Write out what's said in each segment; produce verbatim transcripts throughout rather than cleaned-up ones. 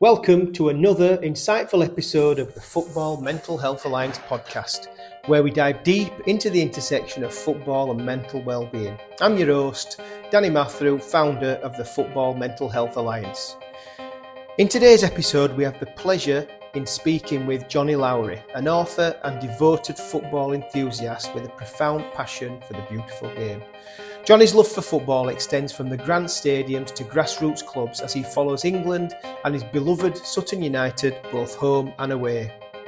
Welcome to another insightful episode of the Football Mental Health Alliance podcast, where we dive deep into the intersection of football and mental well-being. I'm your host, Danny Mathew, founder of the Football Mental Health Alliance. In today's episode, we have the pleasure in speaking with Johnny Lowry, an author and devoted football enthusiast with a profound passion for the beautiful game. Johnny's love for football extends from the grand stadiums to grassroots clubs as he follows England and his beloved Sutton United both home and away.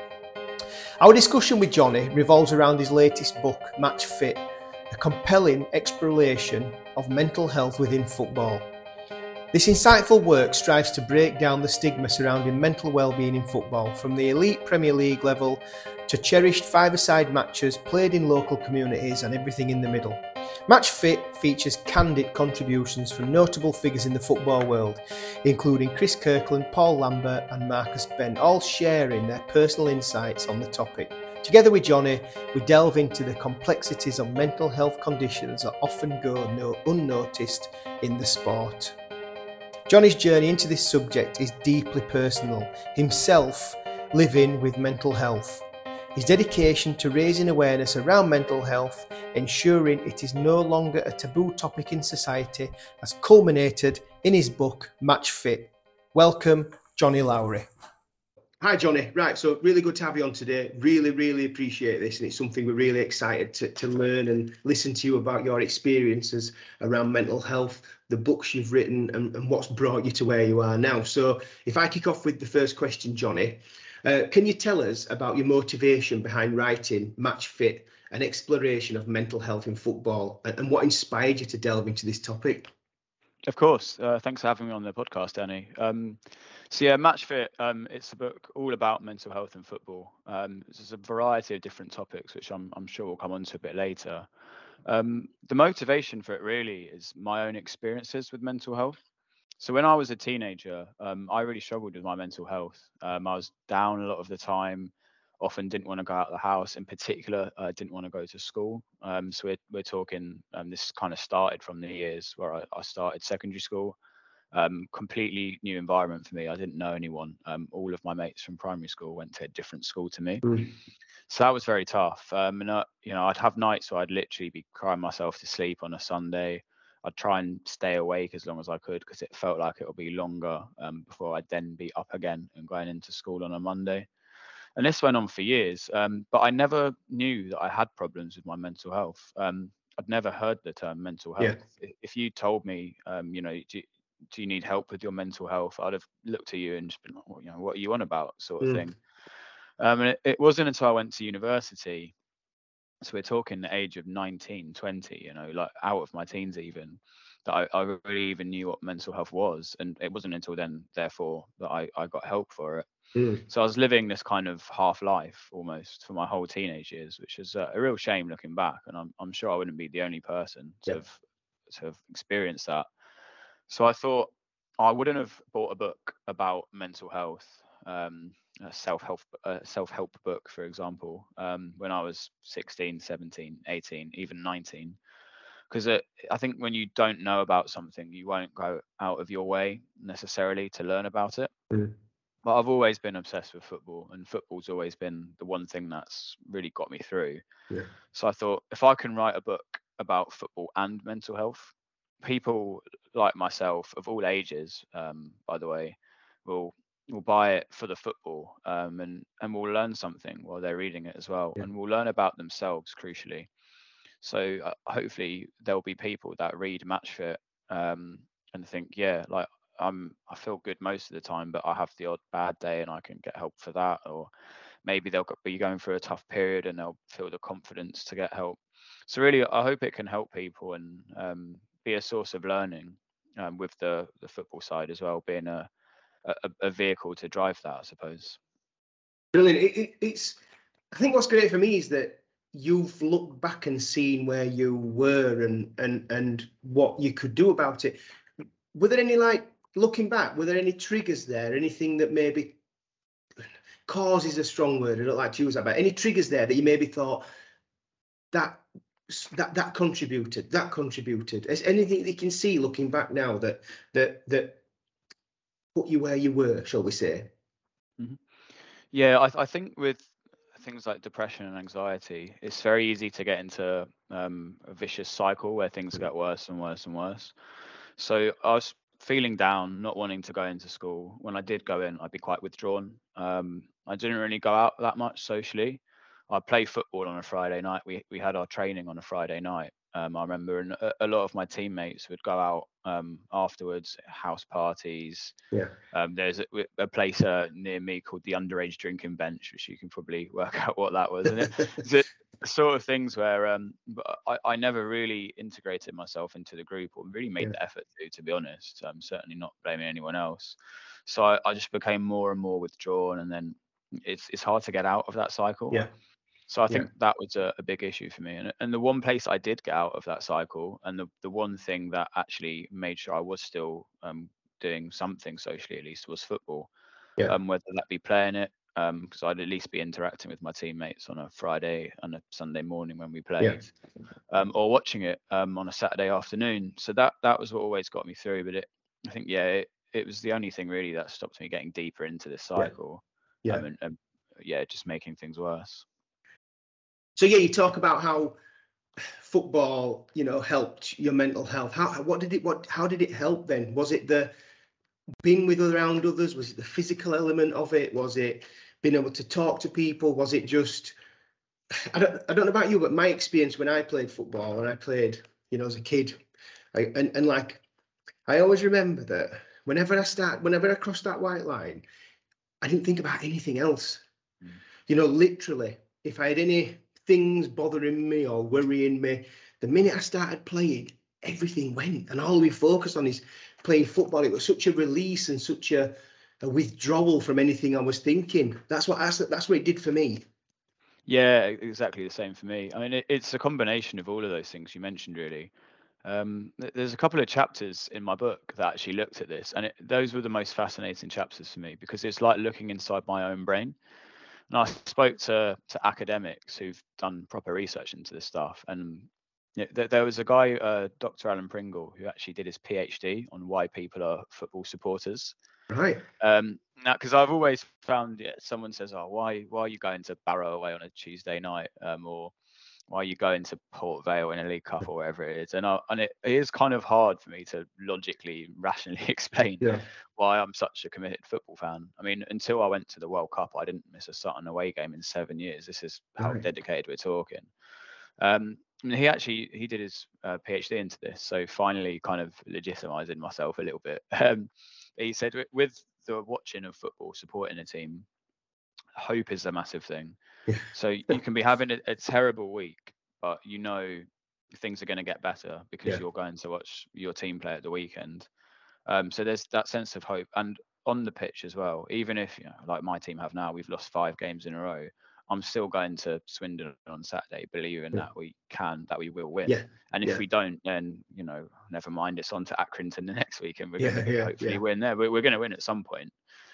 Our discussion with Johnny revolves around his latest book, Match Fit, a compelling exploration of mental health within football. This insightful work strives to break down the stigma surrounding mental well-being in football, from the elite Premier League level to cherished five-a-side matches played in local communities and everything in the middle. Match Fit features candid contributions from notable figures in the football world, including Chris Kirkland, Paul Lambert and Marcus Bent, all sharing their personal insights on the topic. Together with Johnny, we delve into the complexities of mental health conditions that often go no unnoticed in the sport. Johnny's journey into this subject is deeply personal, himself living with mental health. His dedication to raising awareness around mental health, ensuring it is no longer a taboo topic in society, has culminated in his book, Match Fit. Welcome, Johnny Lowry. Hi, Johnny. Right, so really good to have you on today. Really, really appreciate this, and it's something we're really excited to, to learn and listen to you about your experiences around mental health, the books you've written, and, and what's brought you to where you are now. So if I kick off with the first question, Johnny, uh, can you tell us about your motivation behind writing Match Fit, an exploration of mental health in football, and, and what inspired you to delve into this topic? Of course. Uh, thanks for having me on the podcast, Danny. Um, so yeah, Match Fit, um, it's a book all about mental health in football. Um, there's a variety of different topics, which I'm, I'm sure we'll come on to a bit later. Um, the motivation for it really is my own experiences with mental health. So when I was a teenager, um, I really struggled with my mental health. Um, I was down a lot of the time, often didn't want to go out of the house. In particular, I uh, didn't want to go to school. Um, so we're, we're talking, um, this kind of started from the years where I, I started secondary school. Um, completely new environment for me. I didn't know anyone. Um, all of my mates from primary school went to a different school to me. Mm. So that was very tough. Um, and, uh, you know, I'd have nights where I'd literally be crying myself to sleep on a Sunday. I'd try and stay awake as long as I could because it felt like it would be longer um, before I'd then be up again and going into school on a Monday. And this went on for years, um, but I never knew that I had problems with my mental health. Um, I'd never heard the term mental health. Yeah. If you told me, um, you know, do, do you need help with your mental health? I'd have looked at you and just been like, well, you know, what are you on about, sort of mm. thing. Um, and it, it wasn't until I went to university, so we're talking the age of nineteen, twenty, you know, like out of my teens even, that I, I really even knew what mental health was. And it wasn't until then, therefore, that I, I got help for it. Mm. So I was living this kind of half life almost for my whole teenage years, which is a, a real shame looking back. And I'm, I'm sure I wouldn't be the only person to yeah. have to have experienced that. So I thought I wouldn't have bought a book about mental health, um, a self-help, a self-help book, for example, um, when I was sixteen, seventeen, eighteen, even nineteen. Because I think when you don't know about something, you won't go out of your way necessarily to learn about it. Mm. But I've always been obsessed with football, and football's always been the one thing that's really got me through. Yeah. So I thought, if I can write a book about football and mental health, people like myself of all ages, um, by the way, will will buy it for the football, um, and and will learn something while they're reading it as well, yeah. and will learn about themselves, crucially. So uh, hopefully there'll be people that read Match Fit um, and think, yeah, like I'm, I feel good most of the time, but I have the odd bad day and I can get help for that. Or maybe they'll be going through a tough period and they'll feel the confidence to get help. So really, I hope it can help people and um, be a source of learning um, with the, the football side as well, being a, a, a vehicle to drive that, I suppose. Brilliant. It, it, it's, I think what's great for me is that you've looked back and seen where you were and and and what you could do about it. Were there any, like, looking back, were there any triggers there? Anything that maybe, cause is a strong word, I don't like to use that, but any triggers there that you maybe thought that that that contributed, that contributed? Is anything that you can see looking back now that that that put you where you were, shall we say? Mm-hmm. Yeah, I, I think with things like depression and anxiety, it's very easy to get into um, a vicious cycle where things get worse and worse and worse. So I was feeling down, not wanting to go into school. When I did go in, I'd be quite withdrawn. Um, I didn't really go out that much socially. I play football on a Friday night. We we had our training on a Friday night. Um, I remember, and a, a lot of my teammates would go out um, afterwards, house parties. Yeah. Um, there's a, a place uh, near me called the Underage Drinking Bench, which you can probably work out what that was. And it, it's the sort of things where um, I, I never really integrated myself into the group or really made Yeah. the effort to, to be honest. I'm certainly not blaming anyone else. So I, I just became more and more withdrawn, and then it's it's hard to get out of that cycle. Yeah. So I Yeah. think that was a, a big issue for me. And, and the one place I did get out of that cycle, and the, the one thing that actually made sure I was still um, doing something socially at least, was football. Yeah. Um, whether that be playing it, because um, I'd at least be interacting with my teammates on a Friday and a Sunday morning when we played, yeah. um, or watching it um, on a Saturday afternoon. So that that was what always got me through. But it, I think, yeah, it, it was the only thing really that stopped me getting deeper into this cycle. Yeah. Um, and, and yeah, just making things worse. So yeah, you talk about how football, you know, helped your mental health. How what did it what how did it help then? Was it the being with around others? Was it the physical element of it? Was it being able to talk to people? Was it just I don't I don't know about you, but my experience when I played football, when I played, you know, as a kid, I, and and like I always remember that whenever I start, whenever I crossed that white line, I didn't think about anything else. Mm. You know, literally, if I had any things bothering me or worrying me, the minute I started playing, everything went, and all we focused on is playing football. It was such a release and such a, a withdrawal from anything I was thinking. That's what that's, that's what it did for me. Yeah, exactly the same for me. I mean, it, it's a combination of all of those things you mentioned, really. Um, there's a couple of chapters in my book that actually looked at this, and it, those were the most fascinating chapters for me, because it's like looking inside my own brain. And I spoke to to academics who've done proper research into this stuff, and you know, there, there was a guy, uh, Doctor Alan Pringle, who actually did his PhD on why people are football supporters. Right. Um, now, because I've always found, yeah, someone says, "Oh, why why are you going to Barrow away on a Tuesday night?" Um, or why are you going to Port Vale in a League Cup or wherever it is? And I, and it, it is kind of hard for me to logically, rationally explain yeah. why I'm such a committed football fan. I mean, until I went to the World Cup, I didn't miss a Sutton away game in seven years. This is how right. dedicated we're talking. Um, I mean, he actually he did his uh, PhD into this, so finally kind of legitimizing myself a little bit. Um, he said with the watching of football, supporting a team, hope is a massive thing. Yeah. So you can be having a, a terrible week, but you know things are going to get better because yeah. you're going to watch your team play at the weekend. Um, so there's that sense of hope, and on the pitch as well. Even if, you know, like my team have now, we've lost five games in a row, I'm still going to Swindon on Saturday, believing yeah. that we can, that we will win. Yeah. And if yeah. we don't, then, you know, never mind. It's on to Accrington the next week, and we're yeah, going to yeah, hopefully yeah. win there. We're, we're going to win at some point.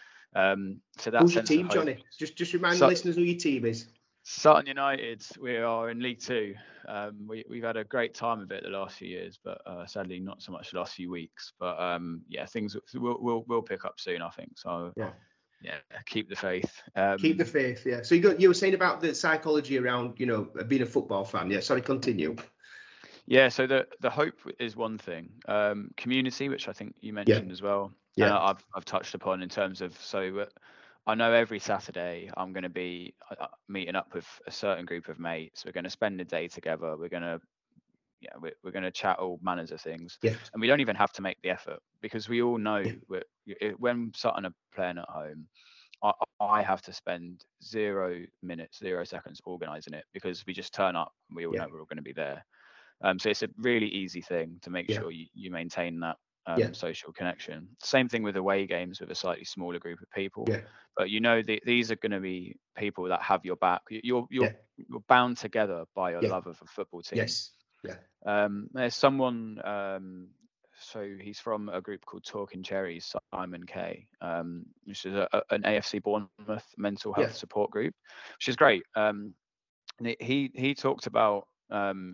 Um, so that's who's your team, Johnny? Just just remind so, the listeners who your team is. Sutton United. We are in League Two. Um, we we've had a great time of it the last few years, but uh, sadly not so much the last few weeks. But um, yeah, things will will will pick up soon, I think. So yeah, yeah, keep the faith. Um, keep the faith. Yeah. So you got you were saying about the psychology around, you know, being a football fan. Yeah. Sorry, continue. Yeah, so the the hope is one thing. Um, community, which I think you mentioned yeah. as well. Yeah, and I've I've touched upon in terms of so. Uh, I know every Saturday I'm going to be uh, meeting up with a certain group of mates. We're going to spend a day together. We're going to, yeah, we're, we're going to chat all manners of things. Yeah. And we don't even have to make the effort, because we all know yeah. we're, when Sutton are playing at home, I, I have to spend zero minutes, zero seconds organising it, because we just turn up and we all yeah. know we're all going to be there. Um, so it's a really easy thing to make yeah. sure you, you maintain that um, yeah. social connection. Same thing with away games with a slightly smaller group of people. Yeah. But you know, the, these are going to be people that have your back. You're you're yeah. you're bound together by your yeah. love of a football team. Yes. Yeah. Um, there's someone. Um, so he's from a group called Talking Cherries, Simon Kay, um, which is a, a, an A F C Bournemouth mental health yeah. support group, which is great. Um, he he talked about um,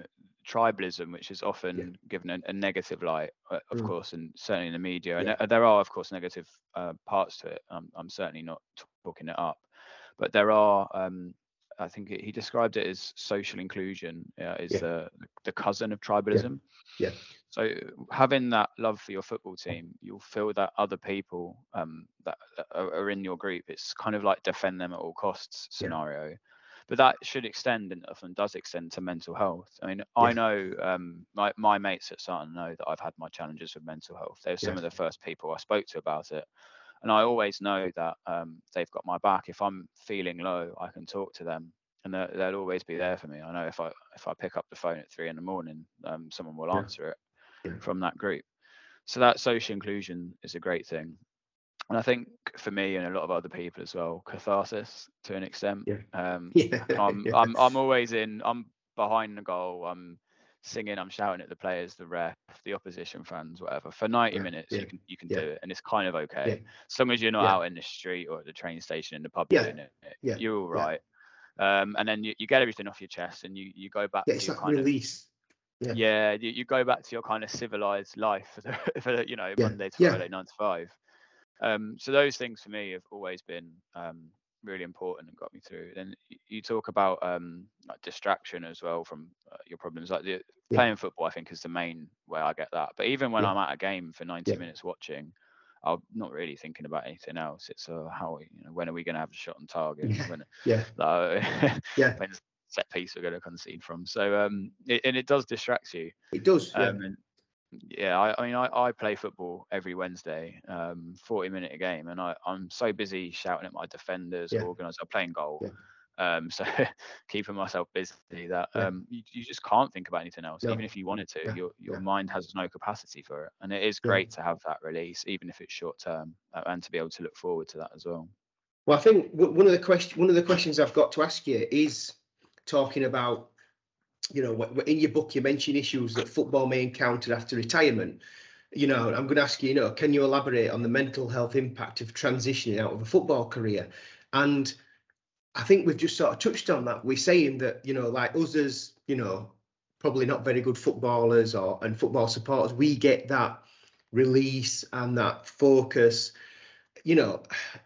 tribalism, which is often Yeah. given a, a negative light, uh, of Mm. course, and certainly in the media. Yeah. And there are, of course, negative uh, parts to it. I'm, I'm certainly not talking it up, but there are. Um, I think he described it as social inclusion uh, is Yeah. the the cousin of tribalism. Yeah. So having that love for your football team, you'll feel that other people um, that are, are in your group, it's kind of like defend them at all costs scenario. Yeah. But that should extend, and often does extend, to mental health. I mean, yeah. I know um, my, my mates at Sutton know that I've had my challenges with mental health. They're some yeah. of the first people I spoke to about it. And I always know that um, they've got my back. If I'm feeling low, I can talk to them, and they'll always be there for me. I know if I if I pick up the phone at three in the morning, um, someone will answer it yeah. from that group. So that social inclusion is a great thing. And I think for me and a lot of other people as well, catharsis to an extent. Yeah. Um, yeah. I'm I'm I'm always in. I'm behind the goal. I'm singing. I'm shouting at the players, the ref, the opposition fans, whatever. For ninety yeah. minutes, yeah. you can you can yeah. do it, and it's kind of okay. Yeah. As long as you're not yeah. out in the street or at the train station in the pub yeah. doing it, yeah. you're all right. Yeah. Um, and then you, you get everything off your chest, and you you go back yeah, to it's your like kind release. of Yeah. yeah. You, you go back to your kind of civilized life for the, for the, you know yeah. Monday to yeah. Friday, nine to five. Um, so those things for me have always been um, really important and got me through. Then you talk about um, like distraction as well from uh, your problems. Like the, yeah. playing football, I think, is the main way I get that. But even when yeah. I'm at a game for ninety yeah. minutes watching, I'm not really thinking about anything else. It's uh, how you know when are we going to have a shot on target? Yeah. When, yeah. Like, yeah. when set piece we're going to concede from. So um, it, and it does distract you. It does. Yeah. Um, and, Yeah, I, I mean, I, I play football every Wednesday, um, forty minute a game, and I, I'm so busy shouting at my defenders, yeah. organising, I'm playing goal, yeah. um, so keeping myself busy that yeah. um, you, you just can't think about anything else, no. even if you wanted to. Yeah. Your your yeah. mind has no capacity for it, and it is great yeah. to have that release, even if it's short term, uh, and to be able to look forward to that as well. Well, I think one of the question, one of the questions I've got to ask you is talking about. You know, in your book, you mention issues that football may encounter after retirement. You know, I'm going to ask you, you know, can you elaborate on the mental health impact of transitioning out of a football career? And I think we've just sort of touched on that. We're saying that, you know, like us as, you know, probably not very good footballers or and football supporters, we get that release and that focus. You know,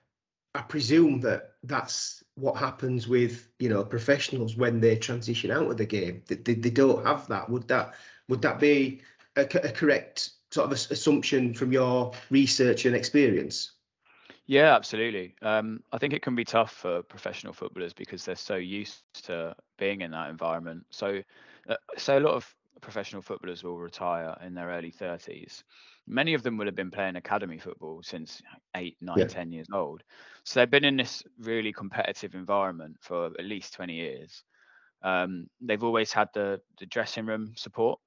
I presume that that's what happens with, you know, professionals when they transition out of the game. They, they, they don't have that. Would that would that be a, a correct sort of assumption from your research and experience? Yeah, absolutely. Um, I think it can be tough for professional footballers because they're so used to being in that environment. So, uh, so a lot of professional footballers will retire in their early thirties. Many of them will have been playing academy football since eight, nine, yeah. ten years old. So they've been in this really competitive environment for at least twenty years. Um, they've always had the, the dressing room support,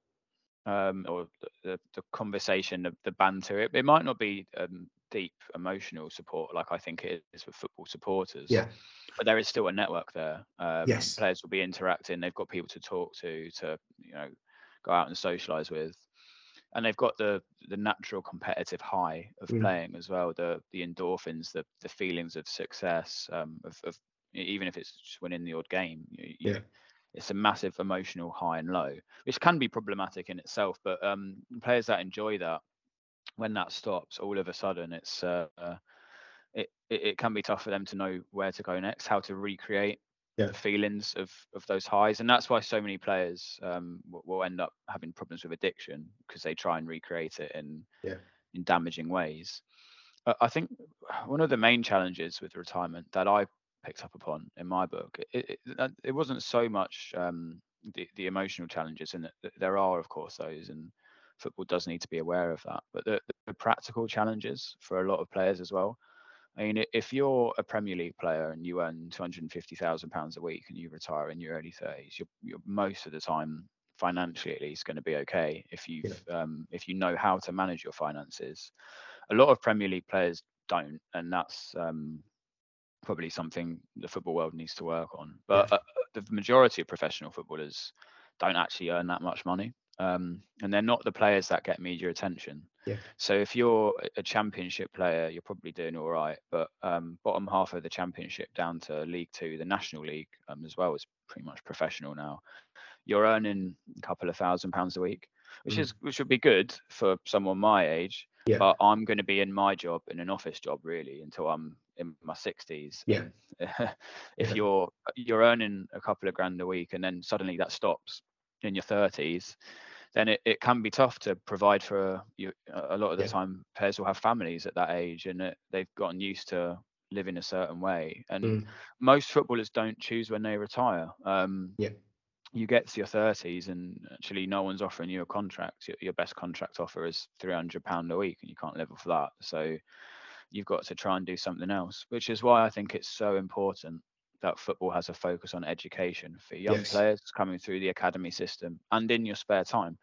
um, or the, the conversation, the, the banter. It, it might not be um, deep emotional support like I think it is with football supporters. Yeah. But there is still a network there. Um, yes. Players will be interacting. They've got people to talk to, to you know, go out and socialise with. And they've got the the natural competitive high of mm. playing as well, the the endorphins, the the feelings of success, um, of, of even if it's just winning the odd game. You, yeah. You, it's a massive emotional high and low, which can be problematic in itself. But um, players that enjoy that, when that stops, all of a sudden it's uh, uh, it, it it can be tough for them to know where to go next, how to recreate yeah. the feelings of of those highs. And that's why so many players um, will, will end up having problems with addiction, because they try and recreate it in yeah. in damaging ways. Uh, I think one of the main challenges with retirement that I picked up upon in my book, it, it, it wasn't so much um, the, the emotional challenges, and there are, of course, those, and football does need to be aware of that, but the, the practical challenges for a lot of players as well. I mean, if you're a Premier League player and you earn two hundred fifty thousand pounds a week and you retire in your early thirties, you're, you're most of the time, financially at least, going to be okay if you've yeah. um, if you know how to manage your finances. A lot of Premier League players don't, and that's um, probably something the football world needs to work on. But yeah. uh, the majority of professional footballers don't actually earn that much money, um, and they're not the players that get media attention. Yeah. So if you're a championship player, you're probably doing all right, but um, bottom half of the championship down to League Two, the National League um, as well, is pretty much professional now. you're earning a couple of thousand pounds a week, which Mm. is which would be good for someone my age. Yeah. But I'm going to be in my job, in an office job, really, until I'm in my sixties. Yeah. And if Yeah. you're you're earning a couple of grand a week, and then suddenly that stops in your thirties, then it, it can be tough to provide for you. A lot of the Yeah. time, players will have families at that age, and it, they've gotten used to living a certain way. And Mm. most footballers don't choose when they retire. Um, Yeah. you get to your thirties, and actually no one's offering you a contract. Your, your best contract offer is three hundred pound a week, and you can't live off that. So you've got to try and do something else, which is why I think it's so important that football has a focus on education for young Yes. players coming through the academy system and in your spare time.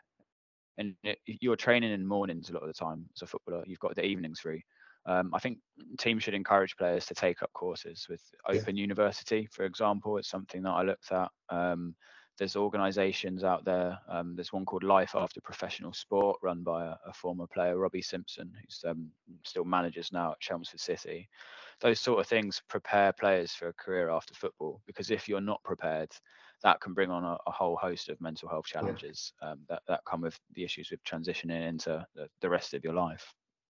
And it, you're training in mornings a lot of the time as a footballer. You've got the evenings free. Um, I think teams should encourage players to take up courses with Open Yeah. University, for example. It's something that I looked at. Um, there's organisations out there. Um, there's one called Life After Professional Sport, run by a, a former player, Robbie Simpson, who's um, still manages now at Chelmsford City. Those sort of things prepare players for a career after football, because if you're not prepared, that can bring on a, a whole host of mental health challenges um, that, that come with the issues with transitioning into the, the rest of your life.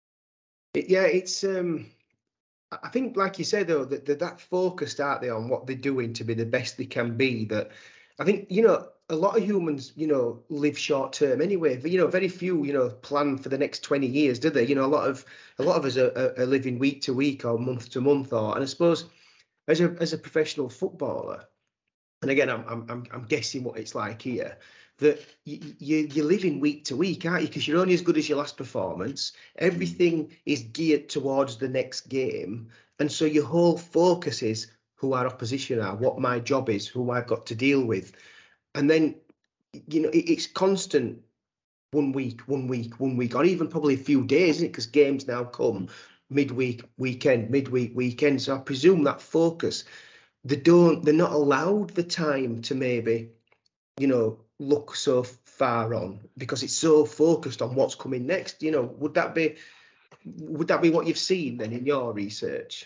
It, yeah, it's um I think, like you said, though, that, that that focused, aren't they, on what they're doing to be the best they can be. That I think, you know, a lot of humans, you know, live short term anyway. You know, very few, you know, plan for the next twenty years, do they? You know, a lot of a lot of us are, are, are living week to week or month to month. Or, and I suppose as a as a professional footballer, and again, I'm I'm I'm guessing what it's like here, that you, you you're living week to week, aren't you? Because you're only as good as your last performance. Everything is geared towards the next game, and so your whole focus is who our opposition are, what my job is, who I've got to deal with, and then you know it, it's constant. One week, one week, one week, or even probably a few days, isn't it? Because games now come midweek, weekend, midweek, weekend. So I presume that focus, they don't, they're not allowed the time to maybe, you know, look so far on, because it's so focused on what's coming next. You know, would that be, would that be what you've seen then in your research?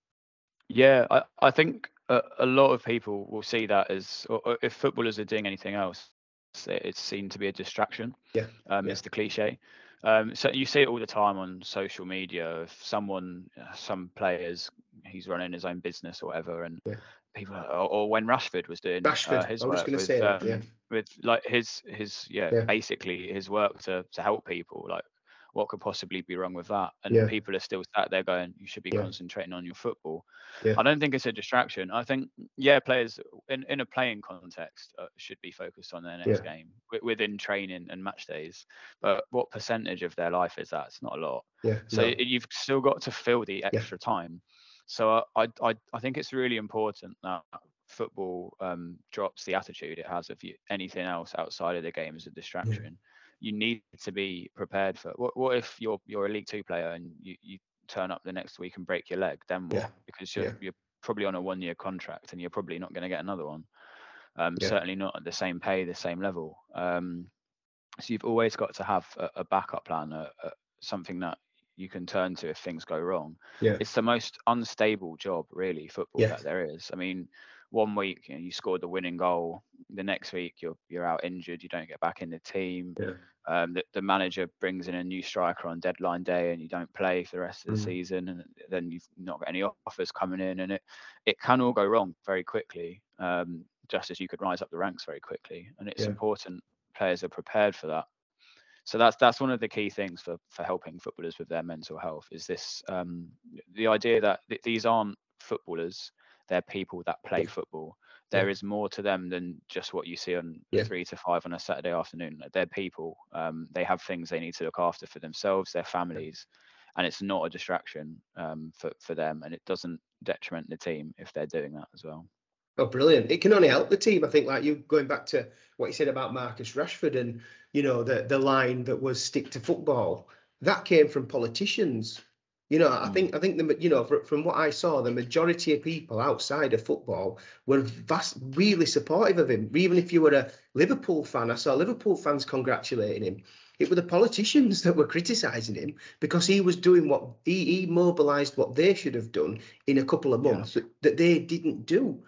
Yeah, I, I think a, a lot of people will see that as, or, or if footballers are doing anything else, it's seen to be a distraction. Yeah, um, yeah. It's the cliche. Um, so you see it all the time on social media. If someone, some players, he's running his own business or whatever, and Yeah. people, or, or when Rashford was doing Rashford, uh, his I was work going to with, say that. um, Yeah, with like his his yeah, yeah, basically his work to to help people, like what could possibly be wrong with that? And yeah, people are still sat there going, you should be yeah, concentrating on your football. yeah, I don't think it's a distraction. I think, yeah, players in, in a playing context uh, should be focused on their next yeah, game w- within training and match days. But what percentage of their life is that? It's not a lot. yeah. So No, you've still got to fill the yeah, extra time. So I, I, I think it's really important that football um, drops the attitude it has of you, anything else outside of the game as a distraction. yeah, You need to be prepared for what, what if you're you're a League Two player and you, you turn up the next week and break your leg, then yeah, what? Because you're yeah, you're probably on a one year contract and you're probably not going to get another one. Um, yeah, certainly not at the same pay, the same level. Um, so you've always got to have a, a backup plan, a, a, something that you can turn to if things go wrong. yeah, It's the most unstable job, really, football, yeah, that there is. I mean, one week you know, you scored the winning goal, the next week you're you're out injured, you don't get back in the team. yeah. Um, the, the manager brings in a new striker on deadline day and you don't play for the rest of the Mm. season, and then you've not got any offers coming in, and it it can all go wrong very quickly, um, just as you could rise up the ranks very quickly. And it's Yeah. important players are prepared for that. So that's that's one of the key things for for helping footballers with their mental health, is this um, the idea that th- these aren't footballers, they're people that play Yeah. football. Yeah. There is more to them than just what you see on Yeah. three to five on a Saturday afternoon. They're people. Um, they have things they need to look after for themselves, their families, and it's not a distraction um, for for them, and it doesn't detriment the team if they're doing that as well. Oh, brilliant. It can only help the team. I think, like you going back to what you said about Marcus Rashford and, you know, the, the line that was stick to football, that came from politicians. You know, I Mm. think, I think the, you know, from, from what I saw, the majority of people outside of football were vast, really supportive of him. Even if you were a Liverpool fan, I saw Liverpool fans congratulating him. It were the politicians that were criticising him because he was doing what he, he mobilised what they should have done in a couple of months, yeah, that, that they didn't do.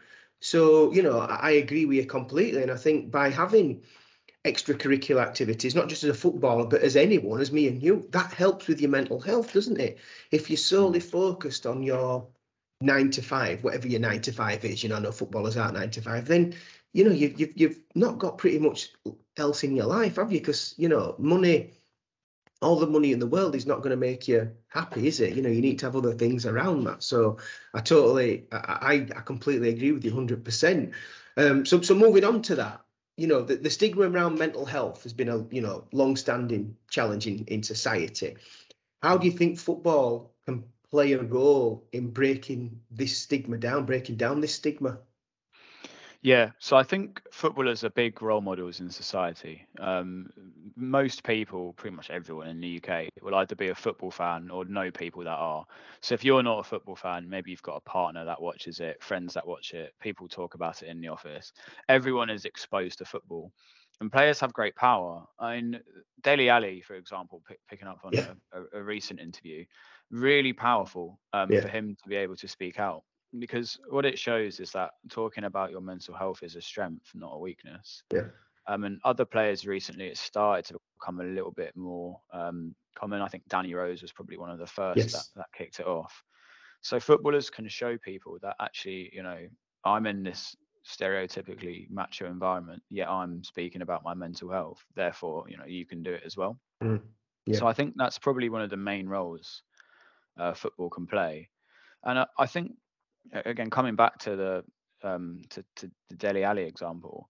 So, you know, I, I agree with you completely. And I think by having extracurricular activities, not just as a footballer, but as anyone, as me and you, that helps with your mental health, doesn't it? If you're solely Mm. focused on your nine to five, whatever your nine to five is, you know, no footballers aren't nine to five, then, you know, you've, you've, you've not got pretty much else in your life, have you? Because, you know, money, all the money in the world is not going to make you happy, is it? You know, you need to have other things around that. So I totally, I, I, I completely agree with you one hundred percent. Um, so, so moving on to that, you know, the, the stigma around mental health has been a, you know, long-standing challenge in, in society. How do you think football can play a role in breaking this stigma down, breaking down this stigma? Yeah, so I think footballers are big role models in society. Um, most people, pretty much everyone in the U K, will either be a football fan or know people that are. So if you're not a football fan, maybe you've got a partner that watches it, friends that watch it, people talk about it in the office. Everyone is exposed to football. And players have great power. I mean, Dele Alli, for example, pick, picking up on Yeah, a, a, a recent interview, really powerful um, yeah, for him to be able to speak out, because what it shows is that talking about your mental health is a strength, not a weakness. yeah, Um, and other players recently, it started to become a little bit more um, common. I think Danny Rose was probably one of the first that, yes, that kicked it off. So footballers can show people that actually, you know, I'm in this stereotypically macho environment, yet I'm speaking about my mental health. Therefore, you know, you can do it as well. mm, yeah, So I think that's probably one of the main roles uh, football can play. And I, I think again, coming back to the um, to, to the Dele Alli example,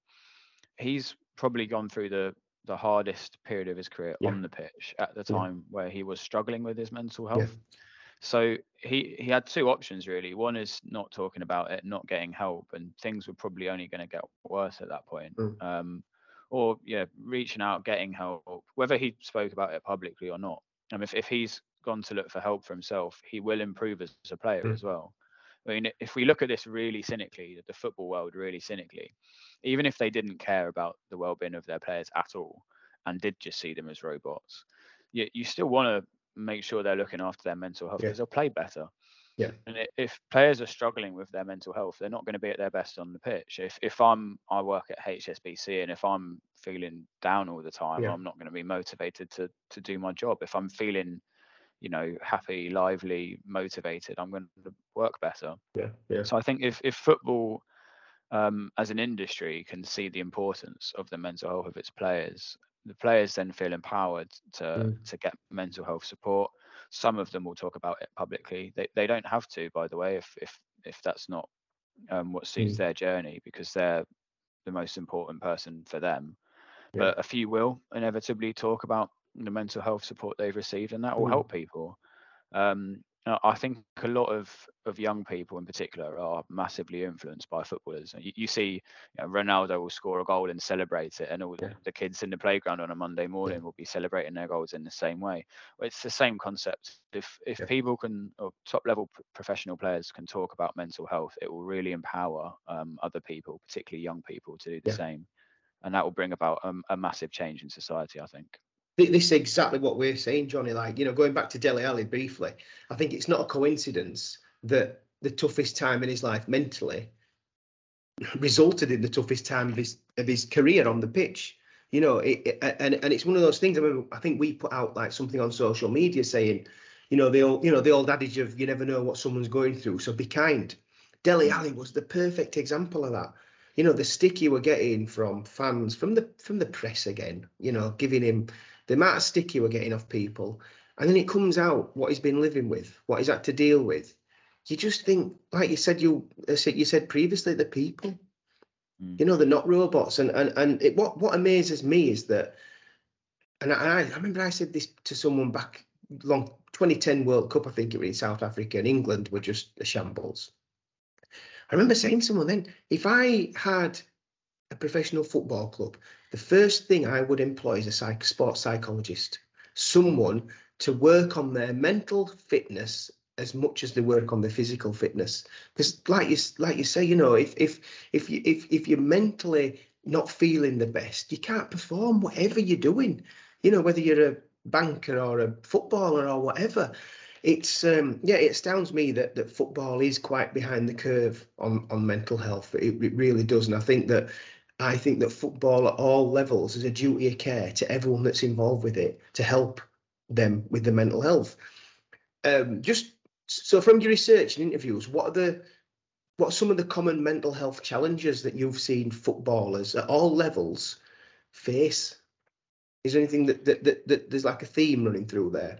he's probably gone through the the hardest period of his career yeah, on the pitch at the yeah, time where he was struggling with his mental yeah, health. So he he had two options really. One is not talking about it, not getting help, and things were probably only going to get worse at that point. mm, Um, or yeah, reaching out, getting help, whether he spoke about it publicly or not. And if if he's gone to look for help for himself, he will improve as a player mm, as well. I mean, if we look at this really cynically, the football world really cynically, even if they didn't care about the well-being of their players at all and did just see them as robots, you, you still want to make sure they're looking after their mental health yeah, because they'll play better. yeah, And if players are struggling with their mental health, they're not going to be at their best on the pitch. If if I'm I work at H S B C and if I'm feeling down all the time, yeah, I'm not going to be motivated to to do my job. If I'm feeling, you know, happy, lively, motivated, I'm going to work better. yeah, yeah, So I think if if football um, as an industry can see the importance of the mental health of its players, the players then feel empowered to mm, to get mental health support. Some of them will talk about it publicly. They they don't have to, by the way, if if if that's not um, what suits mm, their journey, because they're the most important person for them. yeah, But a few will inevitably talk about the mental health support they've received, and that will mm, help people. Um, uh, I think a lot of, of young people in particular are massively influenced by footballers. You, you see, you know, Ronaldo will score a goal and celebrate it, and all yeah, the kids in the playground on a Monday yeah, morning will be celebrating their goals in the same way. Well, it's the same concept. If if yeah, people can, or top level p- professional players can talk about mental health, it will really empower um, other people, particularly young people, to do the yeah. same, and that will bring about um, a massive change in society, I think. This is exactly what we're saying, Johnny. Like, you know, going back to Dele Alli briefly, I think it's not a coincidence that the toughest time in his life mentally resulted in the toughest time of his of his career on the pitch. You know, it, it, and and it's one of those things. I remember, I think we put out like something on social media saying, you know, the old, you know, the old adage of you never know what someone's going through, so be kind. Dele Mm. Alli was the perfect example of that. You know, the stick you were getting from fans, from the from the press again, you know, giving him the amount of stick you were getting off people, and then it comes out what he's been living with, what he's had to deal with. You just think, like you said, you you said previously, the people, Mm. you know, they're not robots. And and and it, what what amazes me is that, and I, I remember I said this to someone back long twenty ten World Cup, I think it was in South Africa, and England were just a shambles. I remember saying to someone then, if I had a professional football club, the first thing I would employ is a psych, sports psychologist, Mm. someone to work on their mental fitness as much as they work on their physical fitness. Because, like you like you say, you know, if if if you if if you're mentally not feeling the best, you can't perform whatever you're doing. You know, whether you're a banker or a footballer or whatever. It's um, yeah, it astounds me that that football is quite behind the curve on on mental health. It, it really does, and I think that I think that football at all levels is a duty of care to everyone that's involved with it to help them with the mental health. Um, just so from your research and interviews, what are the what are some of the common mental health challenges that you've seen footballers at all levels face? Is there anything that that, that, that there's like a theme running through there?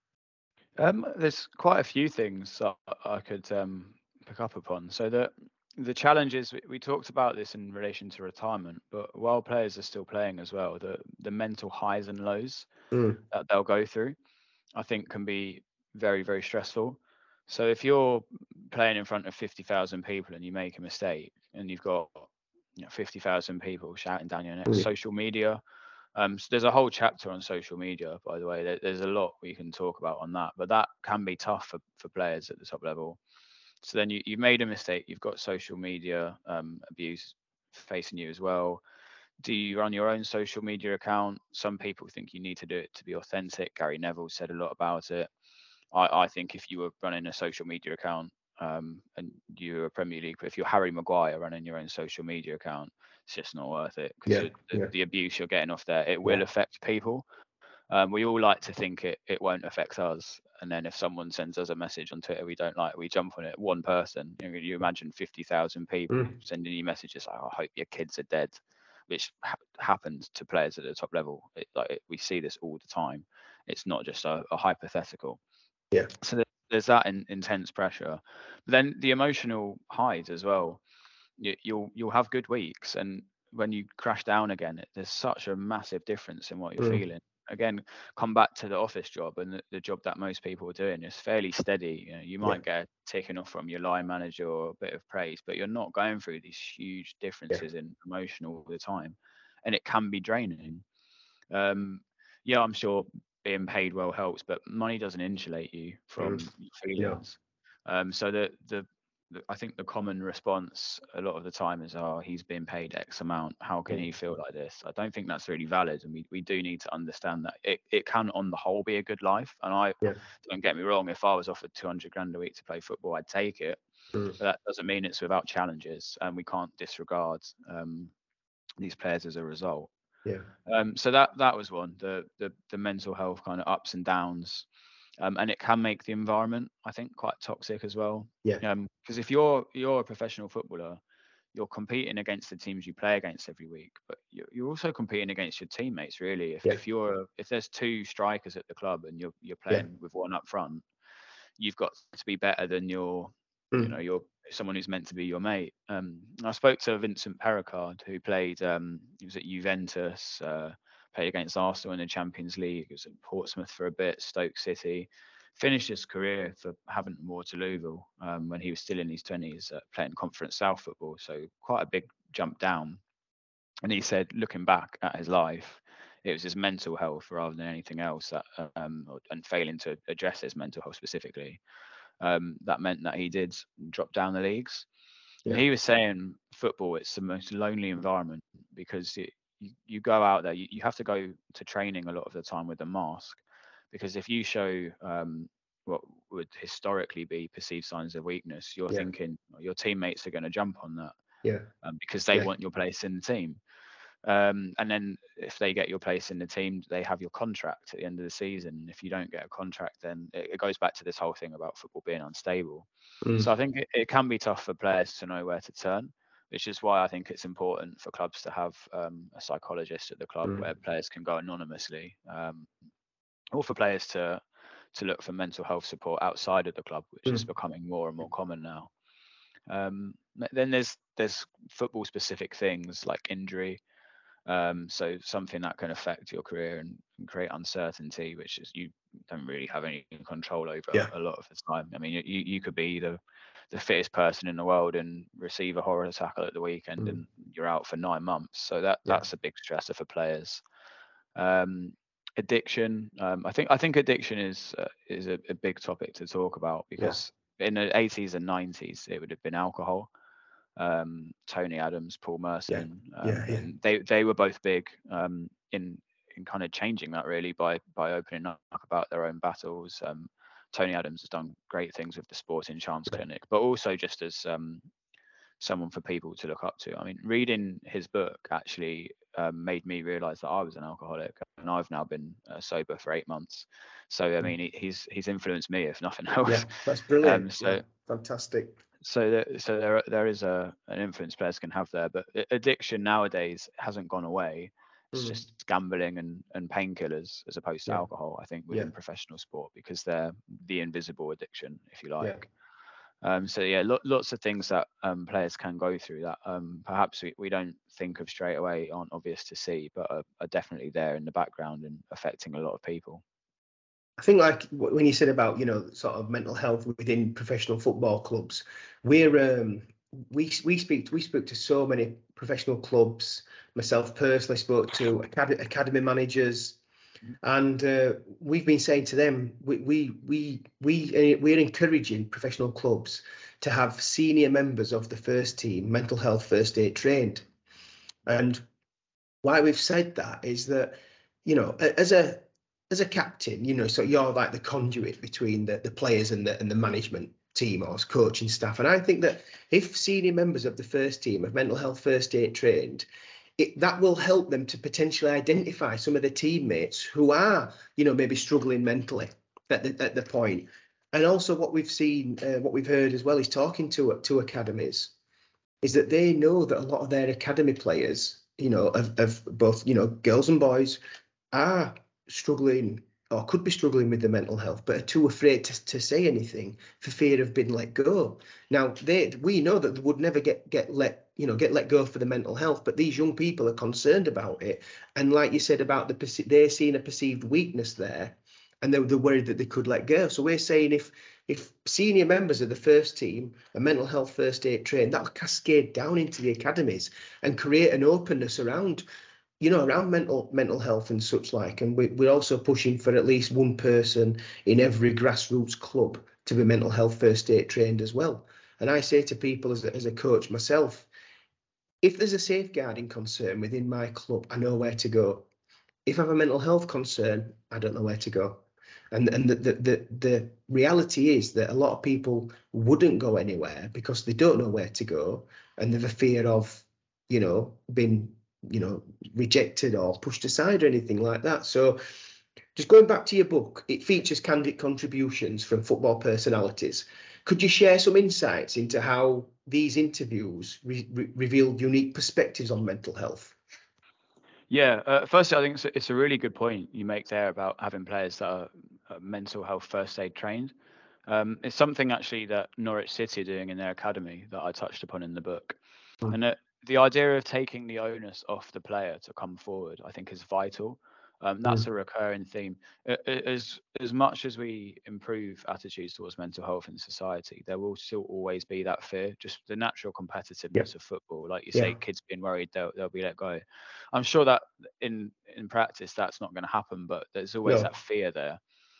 Um, there's quite a few things that I could um, pick up upon. So the the challenges we, we talked about this in relation to retirement, but while players are still playing as well, the the mental highs and lows Mm, that they'll go through, I think, can be very very stressful. So if you're playing in front of fifty thousand people and you make a mistake, and you've got you know, fifty thousand people shouting down your neck, mm, social media. Um, so there's a whole chapter on social media, by the way. There, there's a lot we can talk about on that, but that can be tough for, for players at the top level. So then you, you've made a mistake. You've got social media um, abuse facing you as well. Do you run your own social media account? Some people think you need to do it to be authentic. Gary Neville said a lot about it. I, I think if you were running a social media account um, and you're a Premier League, if you're Harry Maguire running your own social media account, it's just not worth it because yeah, the, yeah, the abuse you're getting off there, it will yeah, affect people. Um, we all like to think it it won't affect us, and then if someone sends us a message on Twitter we don't like, we jump on it. One person, you, know, you imagine fifty thousand people mm, sending you messages like, "I hope your kids are dead," which ha- happens to players at the top level. It, like it, we see this all the time. It's not just a, a hypothetical. yeah, So there- there's that in, intense pressure. But then the emotional highs as well. You, you'll you'll have good weeks, and when you crash down again, it, there's such a massive difference in what you're mm, feeling. Again, come back to the office job and the, the job that most people are doing is fairly steady. You know, you yeah, might get taken off from your line manager or a bit of praise, but you're not going through these huge yeah, differences in emotion all the time, and it can be draining. Um, yeah, I'm sure being paid well helps, but money doesn't insulate you mm, from your no, feelings. Um, so the, the the I think the common response a lot of the time is, "Oh, he's being paid X amount. How can mm, he feel like this?" I don't think that's really valid, and we, we do need to understand that it, it can, on the whole, be a good life. And I yeah, don't get me wrong, if I was offered two hundred grand a week to play football, I'd take it. mm, But that doesn't mean it's without challenges, and we can't disregard um, these players as a result. yeah, Um, so that that was one, the the the mental health kind of ups and downs, um, and it can make the environment, I think, quite toxic as well. yeah, Um, because if you're you're a professional footballer, you're competing against the teams you play against every week, but you're, you're also competing against your teammates. Really, if yeah, if you're a, if there's two strikers at the club and you're you're yeah, playing with one up front, you've got to be better than your, you know, mm, your someone who's meant to be your mate. Um, I spoke to Vincent Pericard, who played, um, he was at Juventus, uh, played against Arsenal in the Champions League. He was at Portsmouth for a bit, Stoke City. Finished his career for Havant and Waterlooville um, when he was still in his twenties, uh, playing Conference South football. So quite a big jump down. And he said, looking back at his life, it was his mental health rather than anything else that, um, and failing to address his mental health specifically, um, that meant that he did drop down the leagues. And yeah, he was saying football, it's the most lonely environment because it, you, you go out there, you, you have to go to training a lot of the time with a mask because if you show um, what would historically be perceived signs of weakness, you're yeah, thinking your teammates are going to jump on that yeah, um, because they yeah, want your place in the team. Um, and then if they get your place in the team, they have your contract at the end of the season. If you don't get a contract, then it, it goes back to this whole thing about football being unstable. mm, So I think it, it can be tough for players to know where to turn, which is why I think it's important for clubs to have um, a psychologist at the club mm, where players can go anonymously, um, or for players to to look for mental health support outside of the club, which is mm, becoming more and more common now. Um, then there's there's football specific things like injury. Um, so something that can affect your career and, and create uncertainty, which is you don't really have any control over yeah, a lot of the time. I mean, you you could be the the fittest person in the world and receive a horror tackle at the weekend, mm, and you're out for nine months. So that yeah, that's a big stressor for players. Um, addiction. Um, I think I think addiction is uh, is a, a big topic to talk about yeah, because in the eighties and nineties it would have been alcohol, um, Tony Adams, Paul yeah, Merson, um, yeah, yeah, and they they were both big um, in in kind of changing that really by by opening up about their own battles. Um, Tony Adams has done great things with the Sporting Chance Yeah. Clinic, but also just as um, someone for people to look up to. I mean, reading his book actually um, made me realise that I was an alcoholic, and I've now been uh, sober for eight months. So I mean, he, he's he's influenced me, if nothing else. Yeah, that's brilliant. Um, so yeah, fantastic. so there, so there there is a an influence players can have there, but addiction nowadays hasn't gone away. It's Mm. just gambling and, and painkillers as opposed to Yeah. alcohol, I think, within Yeah. professional sport, because they're the invisible addiction, if you like. Yeah. Um, so yeah, lo- lots of things that um, players can go through that um, perhaps we, we don't think of straight away, aren't obvious to see, but are, are definitely there in the background and affecting a lot of people. I think, like when you said about, you know, sort of mental health within professional football clubs, we're um, we we speak we spoke to so many professional clubs. Myself personally spoke to academy, academy managers, and uh, we've been saying to them, we we we we we're encouraging professional clubs to have senior members of the first team mental health first aid trained. And why we've said that is that, you know, as a as a captain, you know, so you're like the conduit between the, the players and the and the management team or coaching staff. And I think that if senior members of the first team of mental health first aid trained, it, that will help them to potentially identify some of the teammates who are, you know, maybe struggling mentally at the at the point. And also what we've seen, uh, what we've heard as well is talking to to academies, is that they know that a lot of their academy players, you know, of, of both, you know, girls and boys, are struggling or could be struggling with their mental health, but are too afraid to, to say anything for fear of being let go. Now, they we know that they would never get get let you know get let go for the mental health, but these young people are concerned about it, and like you said about the they're seeing a perceived weakness there, and they're, they're worried that they could let go. So we're saying if if senior members of the first team are mental health first aid trained, that'll cascade down into the academies and create an openness around, you know, around mental mental health and such like. And we, we're also pushing for at least one person in every grassroots club to be mental health first aid trained as well. And I say to people as a, as a coach myself, if there's a safeguarding concern within my club, I know where to go. If I have a mental health concern, I don't know where to go. And and the, the the the reality is that a lot of people wouldn't go anywhere because they don't know where to go, and they have a fear of, you know, being, you know, rejected or pushed aside or anything like that. So just going back to your book, it features candid contributions from football personalities. Could you share some insights into how these interviews re- re- revealed unique perspectives on mental health? Yeah, uh, firstly, I think it's a, it's a really good point you make there about having players that are uh, mental health first aid trained. Um, it's something actually that Norwich City are doing in their academy that I touched upon in the book. Mm. And uh, the idea of taking the onus off the player to come forward, I think, is vital. Um, that's Mm. a recurring theme. Uh, As as much as we improve attitudes towards mental health in society, there will still always be that fear, just the natural competitiveness Yeah. of football. Like you Yeah. say, kids being worried they'll they'll be let go. I'm sure that in in practice that's not going to happen, but there's always No. that fear there.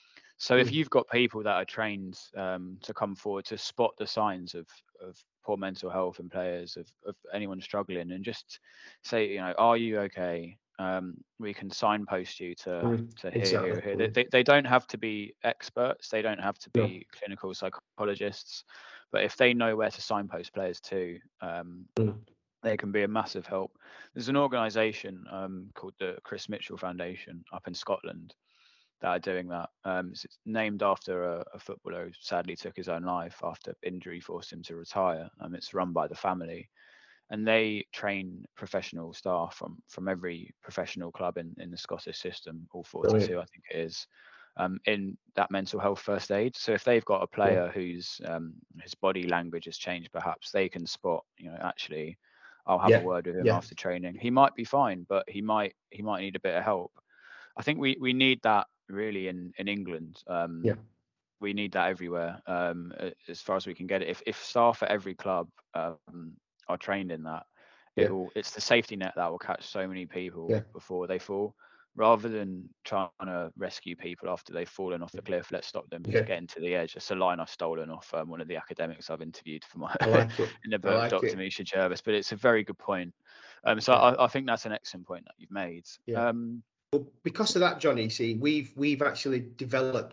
So if Mm. you've got people that are trained um, to come forward to spot the signs of of poor mental health in players, of, of anyone struggling, and just say, you know, are you okay? Um, we can signpost you to Mm. to here, Exactly. here, here. Mm. They, they don't have to be experts. They don't have to No. be clinical psychologists. But if they know where to signpost players to, um, Mm. they can be a massive help. There's an organisation um, called the Chris Mitchell Foundation up in Scotland that are doing that. Um, it's named after a, a footballer who sadly took his own life after injury forced him to retire. Um, it's run by the family, and they train professional staff from from every professional club in, in the Scottish system, all forty-two, Brilliant. I think it is, um, in that mental health first aid. So if they've got a player whose um, his body language has changed, perhaps they can spot, you know, actually, I'll have Yeah. a word with him Yeah. after training. He might be fine, but he might he might need a bit of help. I think we we need that really in in England. Um, Yeah. we need that everywhere, um, as far as we can get it. If if staff at every club um, are trained in that, Yeah. it will it's the safety net that will catch so many people Yeah. before they fall. Rather than trying to rescue people after they've fallen off the cliff, let's stop them Yeah. getting to the edge. It's a line I've stolen off um, one of the academics I've interviewed for my I like it. in the I book, like Doctor it. Misha Jervis. But it's a very good point. Um, so Yeah. I, I think that's an excellent point that you've made. Yeah. Um, Well, because of that, Johnny, see, we've we've actually developed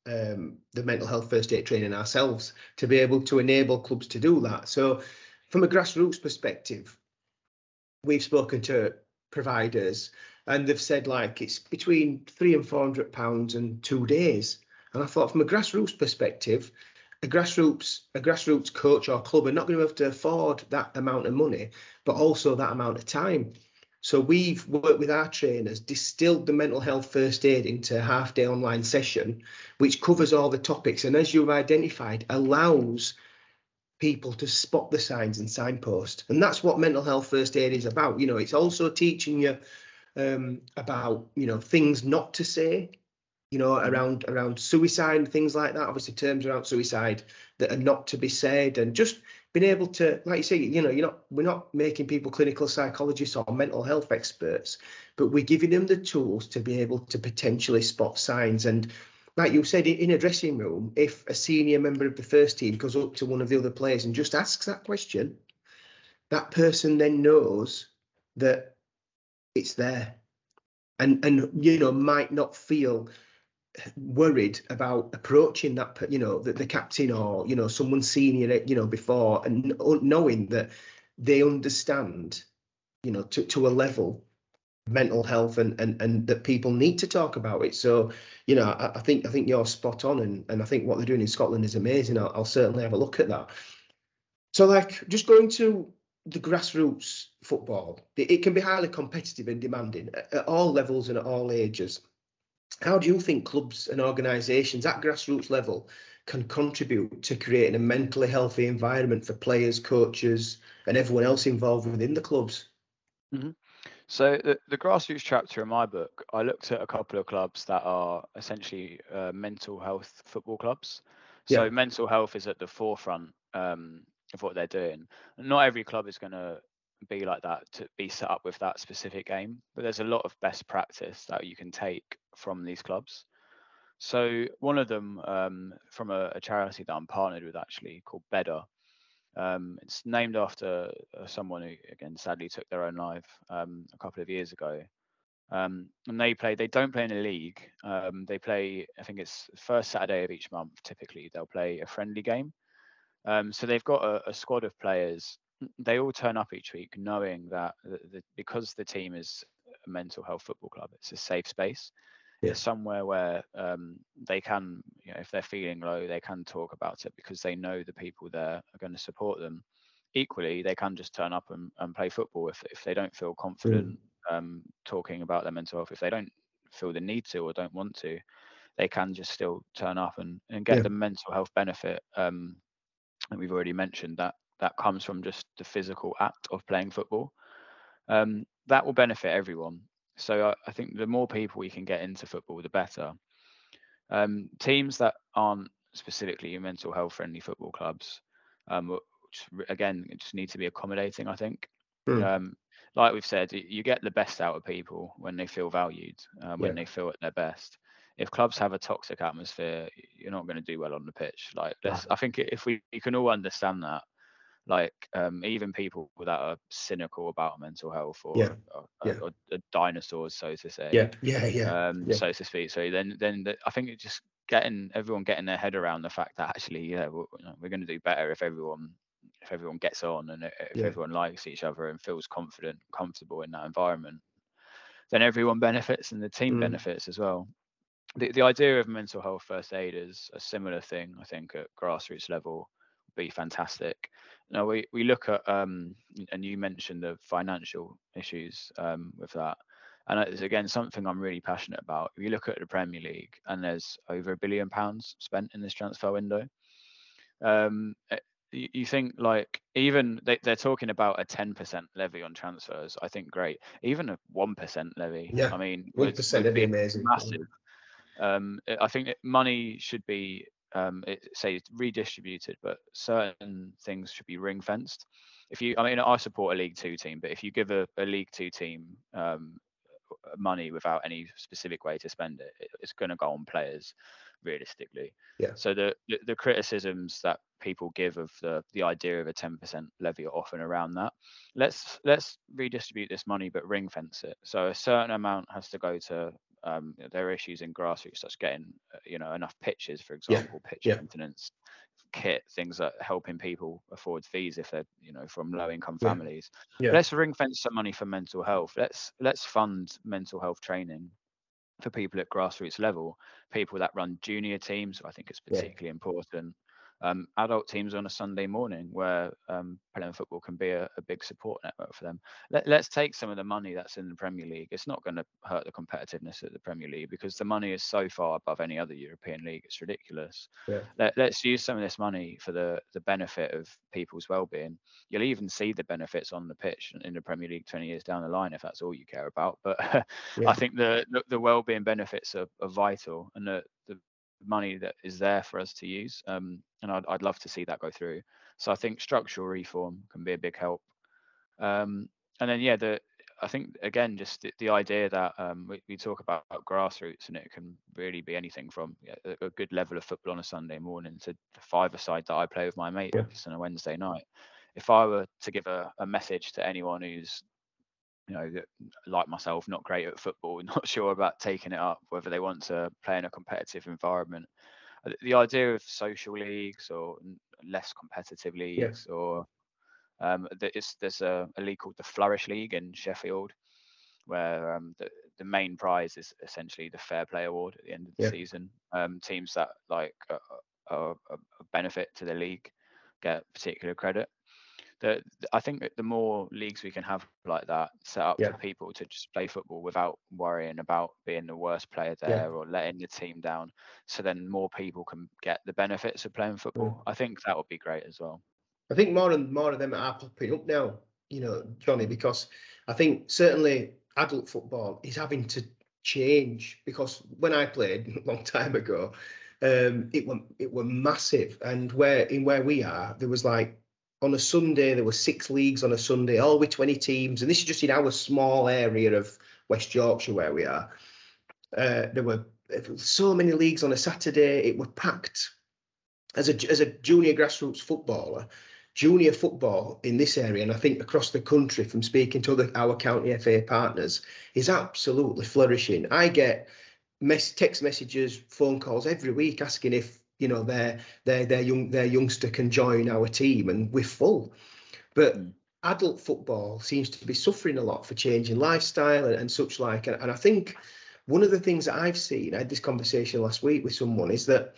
um, the mental health first aid training ourselves to be able to enable clubs to do that. So from a grassroots perspective, we've spoken to providers and they've said like it's between three and four hundred pounds and two days. And I thought from a grassroots perspective, a grassroots a grassroots coach or club are not going to have to afford that amount of money, but also that amount of time. So we've worked with our trainers, distilled the mental health first aid into a half day online session, which covers all the topics. And as you've identified, allows people to spot the signs and signpost. And that's what mental health first aid is about. You know, it's also teaching you um, about, you know, things not to say, you know, around around suicide and things like that. Obviously, terms around suicide that are not to be said, and just being able to, like you say, you know, you're not we're not making people clinical psychologists or mental health experts, but we're giving them the tools to be able to potentially spot signs. And like you said, in a dressing room, if a senior member of the first team goes up to one of the other players and just asks that question, that person then knows that it's there, and and you know might not feel worried about approaching that, you know, the, the captain or, you know, someone senior, you know, before, and knowing that they understand, you know, to, to a level mental health and, and and that people need to talk about it. So, you know, I, I think I think you're spot on, and, and I think what they're doing in Scotland is amazing. I'll, I'll certainly have a look at that. So, like, just going to the grassroots football, it, it can be highly competitive and demanding at, at all levels and at all ages. How do you think clubs and organisations at grassroots level can contribute to creating a mentally healthy environment for players, coaches, and everyone else involved within the clubs? Mm-hmm. So the, the grassroots chapter in my book, I looked at a couple of clubs that are essentially uh, mental health football clubs. So Yeah. mental health is at the forefront um, of what they're doing. Not every club is going to be like that, to be set up with that specific aim, but there's a lot of best practice that you can take from these clubs. So one of them um, from a, a charity that I'm partnered with, actually, called Better. Um, it's named after uh, someone who, again, sadly took their own life um, a couple of years ago. Um, and they play. They don't play in a league. Um, they play. I think it's the first Saturday of each month. Typically, they'll play a friendly game. Um, so they've got a, a squad of players. They all turn up each week knowing that the, the, because the team is a mental health football club, it's a safe space. Yeah. It's somewhere where um, they can, you know, if they're feeling low, they can talk about it because they know the people there are going to support them. Equally, they can just turn up and, and play football if, if they don't feel confident mm. um, talking about their mental health. If they don't feel the need to or don't want to, they can just still turn up and, and get yeah. the mental health benefit um, that we've already mentioned, that that comes from just the physical act of playing football. Um, that will benefit everyone. So I, I think the more people we can get into football, the better. Um, teams that aren't specifically mental health friendly football clubs, um, which, again, just need to be accommodating, I think. Mm. Um, like we've said, you get the best out of people when they feel valued, um, when yeah. they feel at their best. If clubs have a toxic atmosphere, you're not going to do well on the pitch. Like, let's, I think if we, we can all understand that, like um, even people that are cynical about mental health or, yeah. or, Yeah. or, or dinosaurs, so to say, yeah, yeah, yeah, um, yeah. so to speak. So then, then the, I think it's just getting everyone getting their head around the fact that actually, yeah, we're, we're going to do better if everyone, if everyone gets on and if yeah. everyone likes each other and feels confident, comfortable in that environment. Then everyone benefits and the team mm. benefits as well. The the idea of mental health first aid is a similar thing, I think, at grassroots level. Be fantastic. Now we we look at um and you mentioned the financial issues um with that, and it's again something I'm really passionate about. If you look at the Premier League, and there's over a billion pounds spent in this transfer window, um you, you think like even they, they're talking about a ten percent levy on transfers. I think great. Even a one percent levy, yeah, I mean, one percent would be amazing. Massive. Um, I think money should be um, it, say redistributed, but certain things should be ring fenced. If you, I mean, I support a League Two team, but if you give a, a League Two team um, money without any specific way to spend it, it it's going to go on players, realistically. Yeah. So the, the the criticisms that people give of the the idea of a ten percent levy are often around that. Let's let's redistribute this money, but ring fence it. So a certain amount has to go to um, there are issues in grassroots such as getting uh, you know enough pitches, for Yeah, example, pitch yeah, maintenance, kit, things that helping people afford fees if they're you know from low income yeah, families. yeah, Let's ring fence some money for mental health. Let's let's fund mental health training for people at grassroots level, people that run junior teams. I think it's yeah, particularly important. Um, adult teams on a Sunday morning where um, Pelham Football can be a, a big support network for them. Let, let's take some of the money that's in the Premier League. It's not going to hurt the competitiveness of the Premier League because the money is so far above any other European league. It's ridiculous. yeah, Let, let's use some of this money for the, the benefit of people's well-being. You'll even see the benefits on the pitch in the Premier League twenty years down the line if that's all you care about. But yeah. I think the, the, the well-being benefits are, are vital, and the, the money that is there for us to use. Um, and I'd, I'd love to see that go through. So I think structural reform can be a big help. Um, and then, yeah, the I think, again, just the, the idea that um, we, we talk about, about grassroots, and it can really be anything from yeah, a, a good level of football on a Sunday morning to the five-a-side that I play with my mates Yeah. on a Wednesday night. If I were to give a, a message to anyone who's you know, like myself, not great at football, not sure about taking it up, whether they want to play in a competitive environment. The idea of social leagues or less competitive Yeah. leagues, or um, there's, there's a, a league called the Flourish League in Sheffield, where um, the, the main prize is essentially the Fair Play Award at the end of the Yeah. season. Um, teams that like a, a, a benefit to the league get particular credit. The, I think that the more leagues we can have like that set up Yeah. for people to just play football without worrying about being the worst player Yeah. there or letting the team down, so then more people can get the benefits of playing football. I think that would be great as well. I think more and more of them are popping up now, you know, Johnny, because I think certainly adult football is having to change, because when I played a long time ago, um, it was it were massive, and where in where we are, there was like on a Sunday there were six leagues on a Sunday, all with twenty teams, and this is just in our small area of West Yorkshire where we are. Uh, there were so many leagues on a Saturday; it were packed. As a as a junior grassroots footballer, junior football in this area, and I think across the country, from speaking to other our county F A partners, is absolutely flourishing. I get mess, text messages, phone calls every week asking if you know their their their young their youngster can join our team, and we're full. But Mm. adult football seems to be suffering a lot for changing lifestyle and, and such like. And, and I think one of the things that I've seen, I had this conversation last week with someone, is that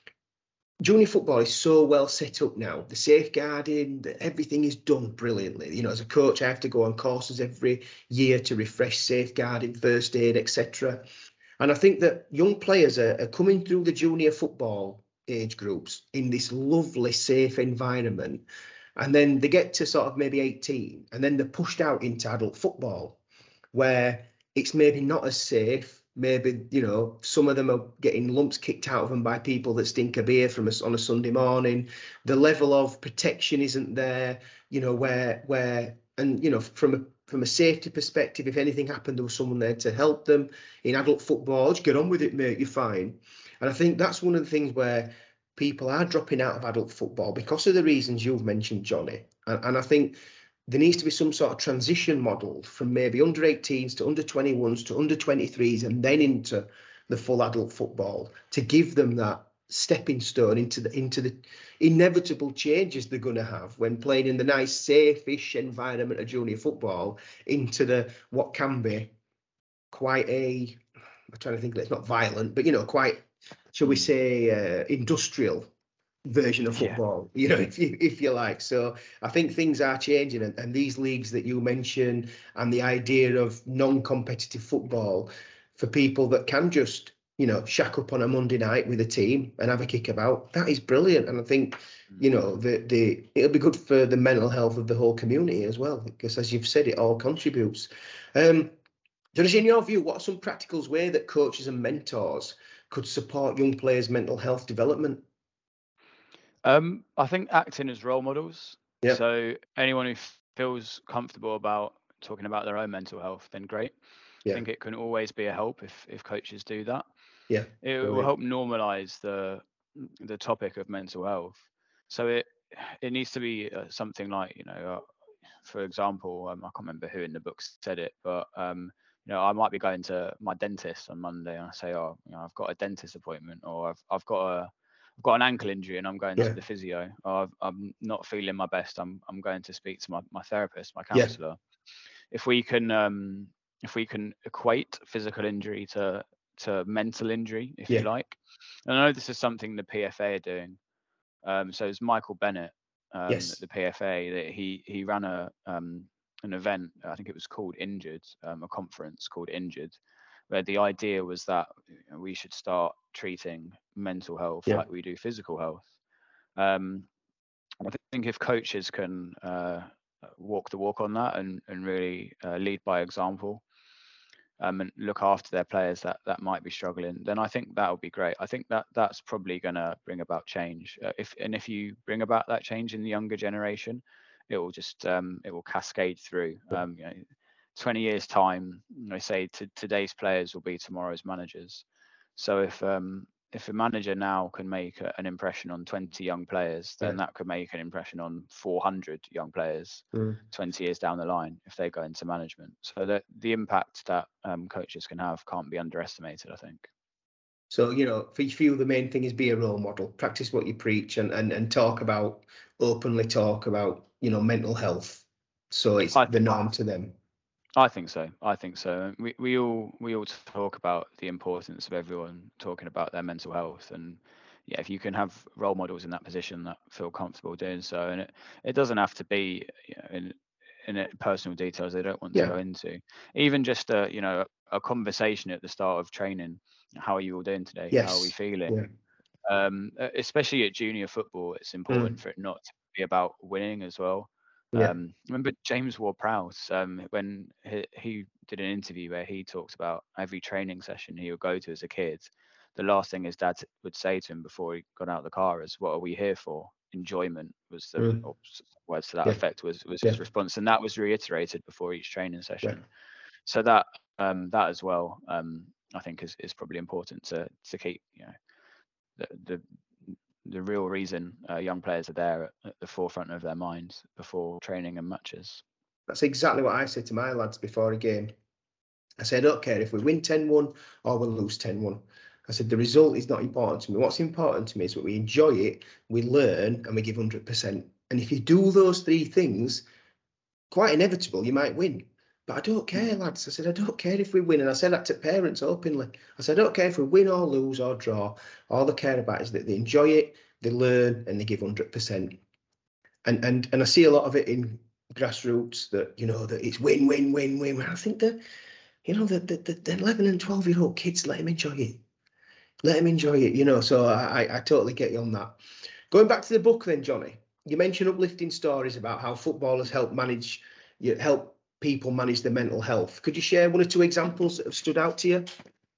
junior football is so well set up now. The safeguarding, everything is done brilliantly. You know, as a coach, I have to go on courses every year to refresh safeguarding, first aid, et cetera. And I think that young players are, are coming through the junior football age groups in this lovely, safe environment. And then they get to sort of maybe eighteen, and then they're pushed out into adult football, where it's maybe not as safe. Maybe, you know, some of them are getting lumps kicked out of them by people that stink a beer from us on a Sunday morning. The level of protection isn't there, you know, where, where, and, you know, from a, from a safety perspective, if anything happened, there was someone there to help them. In adult football, just get on with it, mate, you're fine. And I think that's one of the things where people are dropping out of adult football because of the reasons you've mentioned, Johnny. And, and I think there needs to be some sort of transition model from maybe under eighteens to under twenty-ones to under twenty-threes and then into the full adult football, to give them that stepping stone into the into the inevitable changes they're going to have when playing in the nice safe-ish environment of junior football into the what can be quite a, I'm trying to think, it's not violent, but you know, quite, shall we say, uh, industrial version of football, yeah. you know, if you if you like. So I think things are changing, and, and these leagues that you mentioned, and the idea of non-competitive football for people that can just, you know, shack up on a Monday night with a team and have a kick about, that is brilliant. And I think, you know, the the it'll be good for the mental health of the whole community as well, because as you've said, it all contributes. Um, Jonas, in your view, what are some practicals way that coaches and mentors could support young players' mental health development? Um, I think acting as role models. Yeah. So anyone who feels comfortable about talking about their own mental health, then great. Yeah. I think it can always be a help if if coaches do that. Yeah. It Brilliant. will help normalize the the topic of mental health. So it it needs to be uh, something like, you know, uh, for example, um, I can't remember who in the book said it, but um, you know, I might be going to my dentist on Monday, and I say, oh, you know, I've got a dentist appointment, or I've I've got a I've got an ankle injury and I'm going Yeah. to the physio, or I've, I'm not feeling my best. I'm I'm going to speak to my, my therapist, my Yeah. counsellor. If we can um, if we can equate physical injury to to mental injury, if Yeah. you like, and I know this is something the P F A are doing. Um, so it's Michael Bennett, um, Yes. the P F A, that he he ran a um, an event. I think it was called Injured, um, a conference called Injured, where the idea was that we should start treating mental health Yeah. like we do physical health. Um, I think if coaches can uh, walk the walk on that and and really uh, lead by example, um, and look after their players that that might be struggling, then I think that would be great. I think that that's probably going to bring about change. Uh, if and if you bring about that change in the younger generation, it will just um, it will cascade through. Um, you know, twenty years time, I say to, today's players will be tomorrow's managers. So if um, if a manager now can make a, an impression on twenty young players, then Yeah. that could make an impression on four hundred young players Mm. twenty years down the line if they go into management. So that the impact that um, coaches can have can't be underestimated, I think. So, you know, for you, the main thing is be a role model, practice what you preach, and and, and talk about, openly talk about, you know, mental health. So it's I the think, norm to them. I think so. I think so. We we all we all talk about the importance of everyone talking about their mental health, and yeah, if you can have role models in that position that feel comfortable doing so, and it, it doesn't have to be, you know, in in it, personal details they don't want to Yeah. go into. Even just a you know a conversation at the start of training. How are you all doing today? How are we Yes. feeling? Yeah. Um, e- especially at junior football, it's important Mm. for it not to be about winning as well. Yeah. Um, remember James Ward-Prowse, um, when he, he did an interview where he talked about every training session he would go to as a kid, the last thing his dad would say to him before he got out of the car is, "What are we here for?" Enjoyment was the Mm. or s- words to that Yeah. effect was was Yeah. his response, and that was reiterated before each training Yeah. session. So that um, that as well, um, I think is, is probably important to to keep, you know, the the, the real reason uh, young players are there at, at the forefront of their minds before training and matches. That's exactly what I said to my lads before a game. I said, I don't care if we win ten one or we lose ten one. I said, the result is not important to me. What's important to me is that we enjoy it, we learn, and we give one hundred percent. And if you do those three things, quite inevitable, you might win. But I don't care, lads. I said, I don't care if we win. And I said that to parents openly. I said, I don't care if we win or lose or draw. All they care about is that they enjoy it, they learn, and they give one hundred percent. And and and I see a lot of it in grassroots that, you know, that it's win, win, win, win. I think that, you know, the, the, the eleven and twelve year old kids, let them enjoy it. Let them enjoy it, you know. So I, I totally get you on that. Going back to the book then, Johnny, you mentioned uplifting stories about how footballers help manage, you help people manage their mental health. Could you share one or two examples that have stood out to you?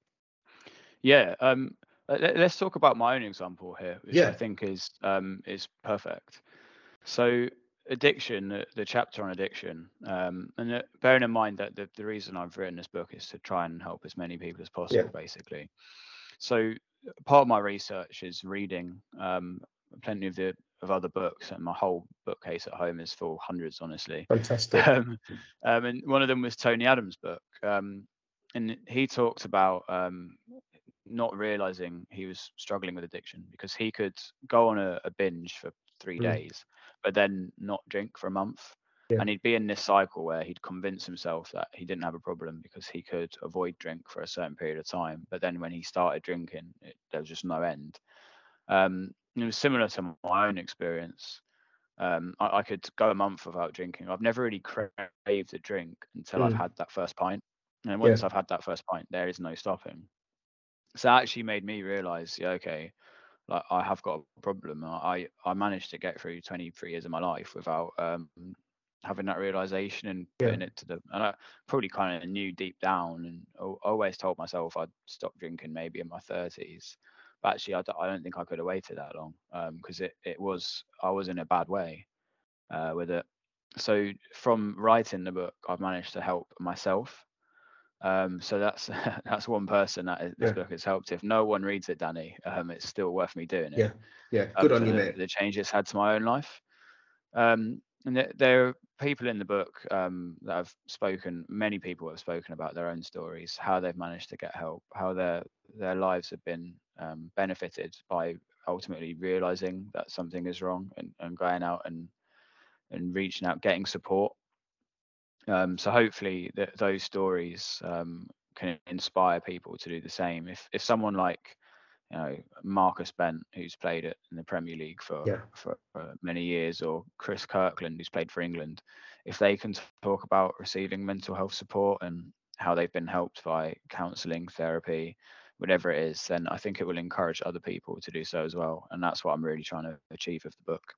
Yeah, um, let, let's talk about my own example here, which Yeah. I think is um, is perfect. So addiction, the, the chapter on addiction, um, and uh, bearing in mind that the, the reason I've written this book is to try and help as many people as possible, Yeah. basically. So part of my research is reading um, plenty of the of other books, and my whole bookcase at home is full, hundreds, honestly. Fantastic. Um, um, and one of them was Tony Adams' book, um, and he talked about um, not realizing he was struggling with addiction because he could go on a, a binge for three Mm. days, but then not drink for a month. Yeah. And he'd be in this cycle where he'd convince himself that he didn't have a problem because he could avoid drink for a certain period of time. But then when he started drinking, it, there was just no end. Um, it was similar to my own experience. Um, I, I could go a month without drinking. I've never really craved a drink until I've Mm. had that first pint. And Yeah. once I've had that first pint, there is no stopping. So that actually made me realize, yeah, okay, like I have got a problem. I I managed to get through twenty-three years of my life without um, having that realization and Yeah. putting it to the. And I probably kind of knew deep down, and I always told myself I'd stop drinking maybe in my thirties. But actually, I, d- I don't think I could have waited that long because um, it it was I was in a bad way uh, with it. So from writing the book, I've managed to help myself. Um, so that's that's one person that this Yeah. book has helped. If no one reads it, Danny, um, it's still worth me doing it. Yeah. Yeah. Um, Good on for you, the, mate. the change it's had to my own life. Um, and there, there are people in the book um, that have spoken. Many people have spoken about their own stories, how they've managed to get help, how their their lives have been um, benefited by ultimately realizing that something is wrong and, and going out and and reaching out, getting support. Um, so hopefully th- those stories um, can inspire people to do the same. If if someone like you know Marcus Bent, who's played it in the Premier League for, Yeah. for for many years, or Chris Kirkland, who's played for England, if they can talk about receiving mental health support and how they've been helped by counselling, therapy, whatever it is, then I think it will encourage other people to do so as well. And that's what I'm really trying to achieve with the book.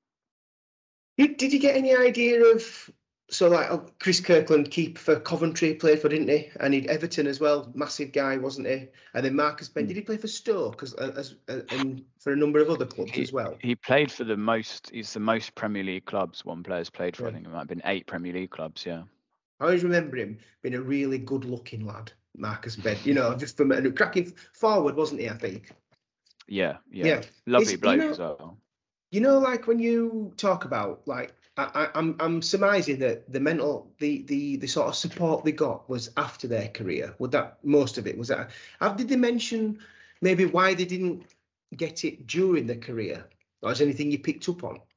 Did, did you get any idea of, so like oh, Chris Kirkland, keeper for Coventry, played for, didn't he? And he'd Everton as well, massive guy, wasn't he? And then Marcus Bent, did he play for Stoke as, as, as and for a number of other clubs he, as well? He played for the most, he's the most Premier League clubs one player's played for. Yeah. I think it might have been eight Premier League clubs, yeah. I always remember him being a really good-looking lad, Marcus Bent. You know, just from a cracking forward, wasn't he? I think. Yeah, yeah, Yeah. lovely It's, bloke you know, as well. You know, like when you talk about, like, I, I, I'm I'm surmising that the mental, the the the sort of support they got was after their career. Would that most of it was that? How did they mention maybe why they didn't get it during their career? Or is there anything you picked up on?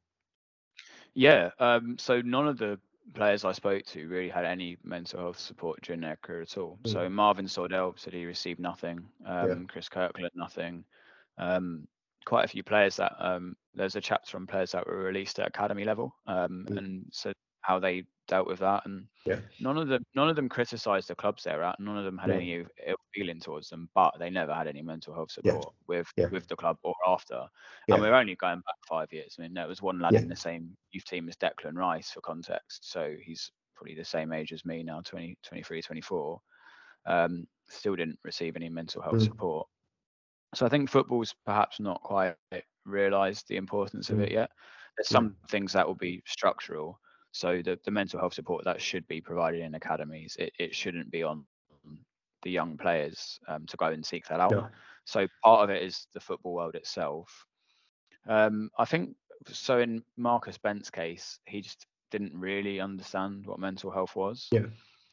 Yeah, um, so none of the players I spoke to really had any mental health support during their career at all. Mm. So Marvin Sordell said he received nothing. Um, Yeah. Chris Kirkland, nothing. Um, quite a few players that um, there's a chapter on players that were released at academy level, um, Mm. and so how they dealt with that. And Yeah. none of them, none of them criticised the clubs they're at. None of them had No. any ill ill feeling towards them, but they never had any mental health Yeah. support with Yeah. with the club or after. Yeah. And we're only going back five years. I mean, there was one lad Yeah. in the same youth team as Declan Rice, for context. So he's probably the same age as me now, twenty, twenty-three, twenty-four. Um, still didn't receive any mental health Mm. support. So I think football's perhaps not quite realised the importance of Mm. it yet. There's Yeah. some things that will be structural. So the, the mental health support that should be provided in academies, it, it shouldn't be on the young players um, to go and seek that out. No. So part of it is the football world itself. Um, I think so. In Marcus Bent's case, he just didn't really understand what mental health was. Yeah.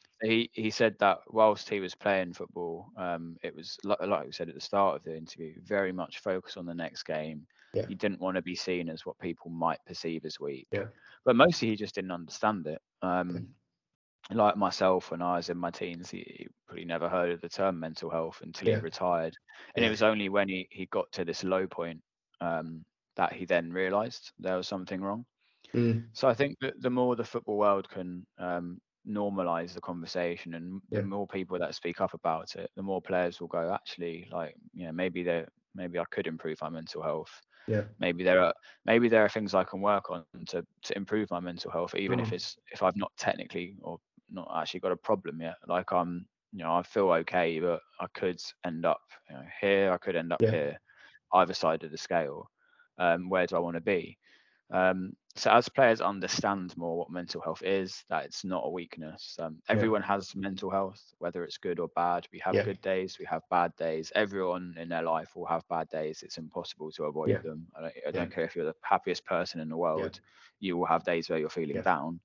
He he said that whilst he was playing football, um, it was like, like we said at the start of the interview, very much focused on the next game. Yeah. He didn't want to be seen as what people might perceive as weak. Yeah. But mostly he just didn't understand it. Um, like myself, when I was in my teens, he, he probably never heard of the term mental health until Yeah. he retired. And Yeah. it was only when he, he got to this low point um, that he then realised there was something wrong. Mm. So I think that the more the football world can um, normalise the conversation, and Yeah. the more people that speak up about it, the more players will go, actually, like, you know, maybe there, maybe I could improve my mental health. Yeah. Maybe there are maybe there are things I can work on to to improve my mental health, even Mm. if it's if I've not technically or not actually got a problem yet. Like I'm, you know, I feel okay, but I could end up you know, here. I could end up Yeah. here, either side of the scale. Um, where do I want to be? Um, so as players understand more what mental health is, that it's not a weakness. Um, everyone yeah. has mental health, whether it's good or bad. We have yeah. good days, we have bad days. Everyone in their life will have bad days. It's impossible to avoid yeah. them. I don't, I don't yeah. care if you're the happiest person in the world, yeah. you will have days where you're feeling yeah. down.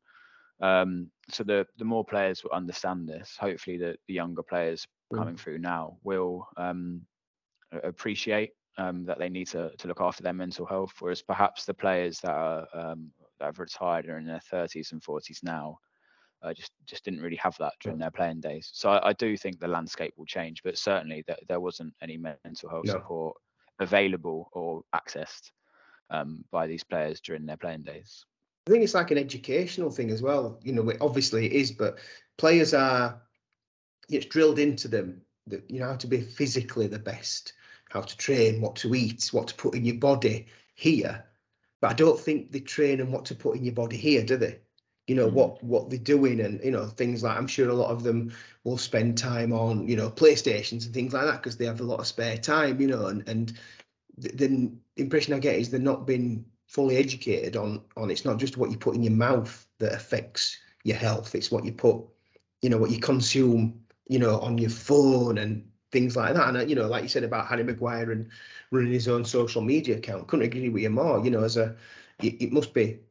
Um, so the the more players will understand this, hopefully the, the younger players mm. coming through now will um, appreciate Um, that they need to, to look after their mental health, whereas perhaps the players that are um, that have retired or in their thirties and forties now uh, just just didn't really have that during their playing days. So I, I do think the landscape will change, but certainly that there wasn't any mental health no. support available or accessed um, by these players during their playing days. I think it's like an educational thing as well. You know, obviously it is, but players are, it's drilled into them that you know how to be physically the best, how to train, what to eat, what to put in your body here. But I don't think they train on what to put in your body here, do they? You know, mm. what what they're doing and, you know, things like, I'm sure a lot of them will spend time on, you know, PlayStations and things like that because they have a lot of spare time, you know, and, and the, the impression I get is they're not being fully educated on, on it's not just what you put in your mouth that affects your health. It's what you put, you know, what you consume, you know, on your phone and things like that. And, you know, like you said about Harry Maguire and running his own social media account, couldn't agree with you more. You know, as a, it, it must be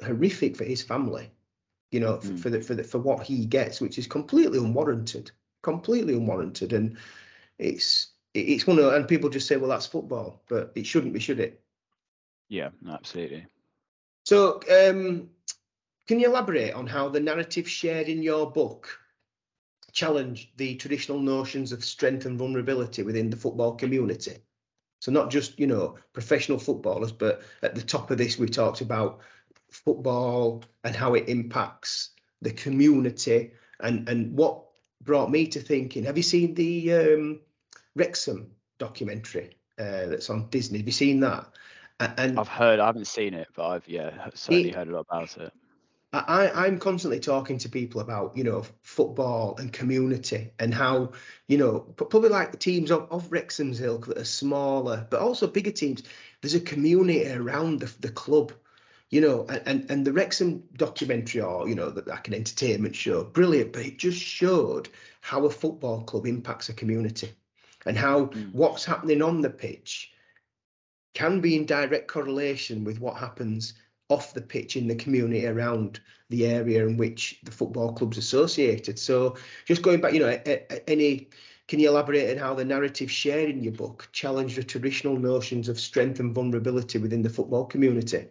horrific for his family, you know, for, Mm. for the for the for what he gets, which is completely unwarranted, completely unwarranted, and it's it's one of, and people just say, well, that's football, but it shouldn't be, should it? Yeah, absolutely. So, um, can you elaborate on how the narrative shared in your book challenged the traditional notions of strength and vulnerability within the football community? So not just, you know, professional footballers, but at the top of this, we talked about football and how it impacts the community. And, and what brought me to thinking, have you seen the um, Wrexham documentary uh, that's on Disney? Have you seen that? And I've heard, I haven't seen it, but I've, yeah, certainly it, heard a lot about it. I, I'm constantly talking to people about, you know, football and community and how, you know, probably like the teams of, of Wrexham's ilk that are smaller, but also bigger teams. There's a community around the, the club, you know, and, and, and the Wrexham documentary, or, you know, the, like an entertainment show, brilliant, but it just showed how a football club impacts a community and how Mm. what's happening on the pitch can be in direct correlation with what happens off the pitch in the community around the area in which the football club's associated. So just going back, you know, any, can you elaborate on how the narrative shared in your book challenged the traditional notions of strength and vulnerability within the football community?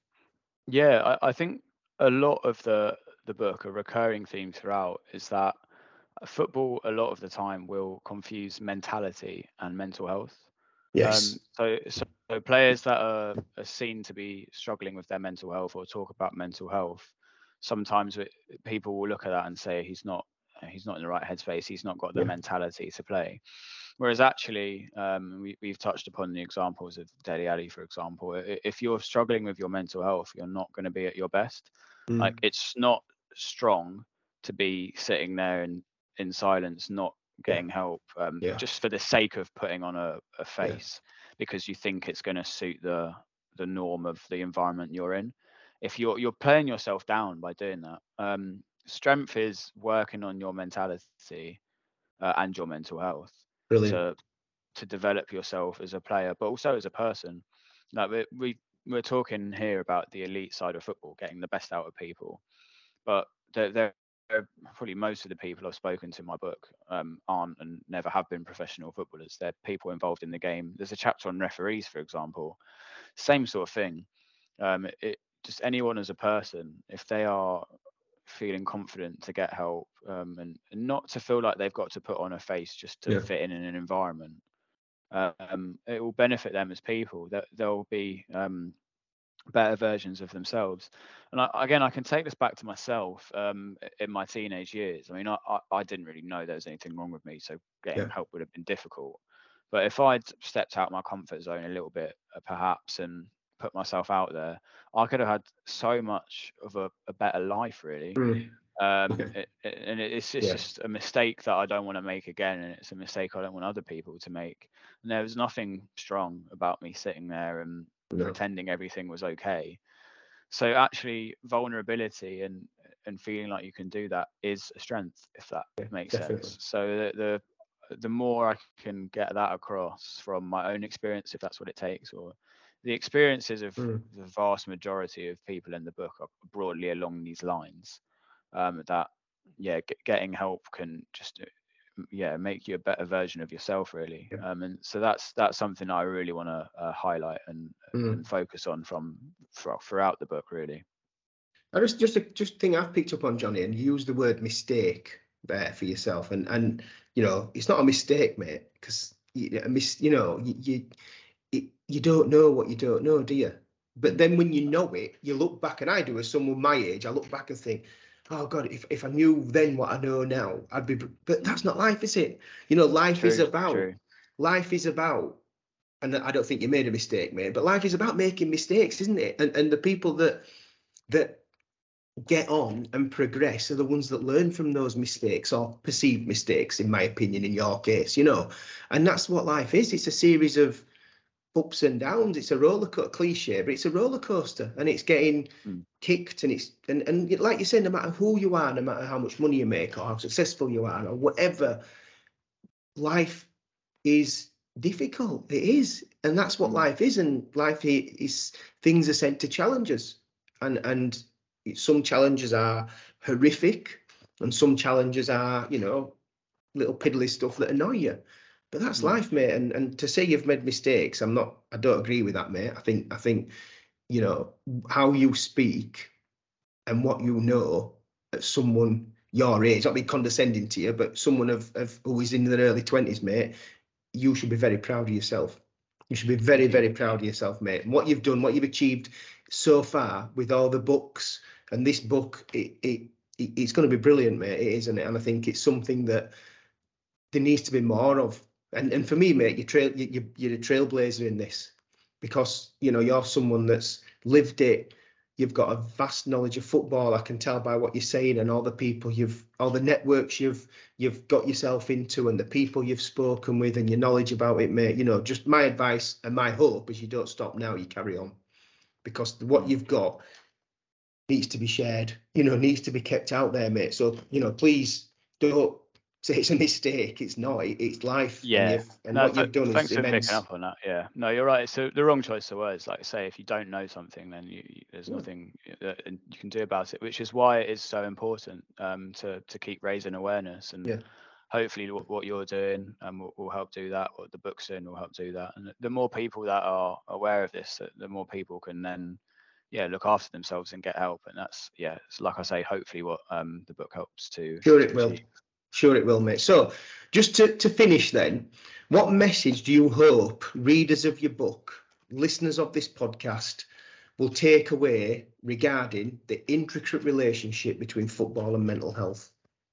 Yeah, I, I think a lot of the the book, a recurring theme throughout, is that football a lot of the time will confuse mentality and mental health. Yes. Um, so, so so players that are, are seen to be struggling with their mental health or talk about mental health, sometimes it, people will look at that and say he's not he's not in the right headspace. He's not got the Yeah. mentality to play. Whereas actually, um, we, we've touched upon the examples of Dele Alli, for example. I- If you're struggling with your mental health, you're not going to be at your best. Mm. Like, it's not strong to be sitting there in, in silence, not getting help, um, Yeah. just for the sake of putting on a, a Yeah. face because you think it's going to suit the the norm of the environment you're in. If you're you're playing yourself down by doing that. Um, strength is working on your mentality uh, and your mental health Brilliant. to to develop yourself as a player, but also as a person. Like we, we we're talking here about the elite side of football, getting the best out of people, but they're, they're probably most of the people I've spoken to in my book um, aren't and never have been professional footballers. They're people involved in the game. There's a chapter on referees, for example. Same sort of thing. Um, it, just anyone as a person, if they are feeling confident to get help um, and, and not to feel like they've got to put on a face just to Yeah. fit in in an environment, um, it will benefit them as people. That they'll be um, better versions of themselves. And I, again, I can take this back to myself um, in my teenage years. I mean, I, I, I didn't really know there was anything wrong with me, so getting Yeah. help would have been difficult. But if I'd stepped out my comfort zone a little bit, uh, perhaps, and put myself out there, I could have had so much of a, a better life, really. Mm. Um, Yeah. it, it, and it's, it's Yeah. just a mistake that I don't want to make again, and it's a mistake I don't want other people to make. And there was nothing strong about me sitting there and No. pretending everything was okay. So actually, vulnerability and and feeling like you can do that is a strength, if that Yeah, makes definitely. sense. So the, the the more I can get that across from my own experience, if that's what it takes, or the experiences of Mm. the vast majority of people in the book are broadly along these lines. Um, that yeah, get, getting help can just yeah make you a better version of yourself, really. Yeah. Um, and so that's that's something I really want to uh, highlight and Mm. and focus on from for, throughout the book, really. I just just a just thing I've picked up on, Johnny, and you use the word mistake there for yourself, and and you know it's not a mistake, mate, because you, a mis, you know you, you you don't know what you don't know, do you? But then when you know it, you look back, and I do as someone my age, I look back and think, oh God, if if I knew then what I know now, I'd be. But that's not life, is it? You know, life True, is about true. life is about. And I don't think you made a mistake, mate. But life is about making mistakes, isn't it? And and the people that that get on and progress are the ones that learn from those mistakes, or perceived mistakes, in my opinion, in your case, you know. And that's what life is. It's a series of ups and downs. It's a roller coaster, cliche, but it's a roller coaster, and it's getting Mm. kicked, and it's and, and like you said, no matter who you are, no matter how much money you make or how successful you are or whatever, life is difficult. It is, and that's what Mm. life is. And life is, things are sent to challenge us, and and some challenges are horrific, and some challenges are, you know, little piddly stuff that annoy you. But that's mm. life, mate. And and to say you've made mistakes, I'm not. I don't agree with that, mate. I think I think, you know, how you speak and what you know at someone your age, not be condescending to you, but someone of, of who is in their early twenties, mate, you should be very proud of yourself. You should be very, very proud of yourself, mate. And what you've done, what you've achieved so far with all the books, and this book, it, it, it it's going to be brilliant, mate. It is, isn't it? And I think it's something that there needs to be more of. And and for me, mate, you're trail you, you're a trailblazer in this, because you know you're someone that's lived it. You've got a vast knowledge of football. I can tell by what you're saying, and all the people you've, all the networks you've you've got yourself into, and the people you've spoken with, and your knowledge about it, mate. You know, just my advice and my hope is you don't stop now. You carry on, because what you've got needs to be shared. You know, needs to be kept out there, mate. So you know, please don't say it's a mistake. It's not. It's life. Yeah. And, you've, and no, what you've done thanks is for immense. picking up on that. Yeah. No, you're right. It's a, the wrong choice of words. Like I say, if you don't know something, then you, you, there's Yeah. nothing that you can do about it, which is why it is so important um, to to keep raising awareness. And Yeah. hopefully what, what you're doing um, will, will help do that. What the book's doing will help do that. And the more people that are aware of this, the more people can then, yeah, look after themselves and get help. And that's, yeah, it's like I say, hopefully what um, the book helps to. Sure, to it will. achieve. Sure, it will, mate. So, just to, to finish then, what message do you hope readers of your book, listeners of this podcast, will take away regarding the intricate relationship between football and mental health?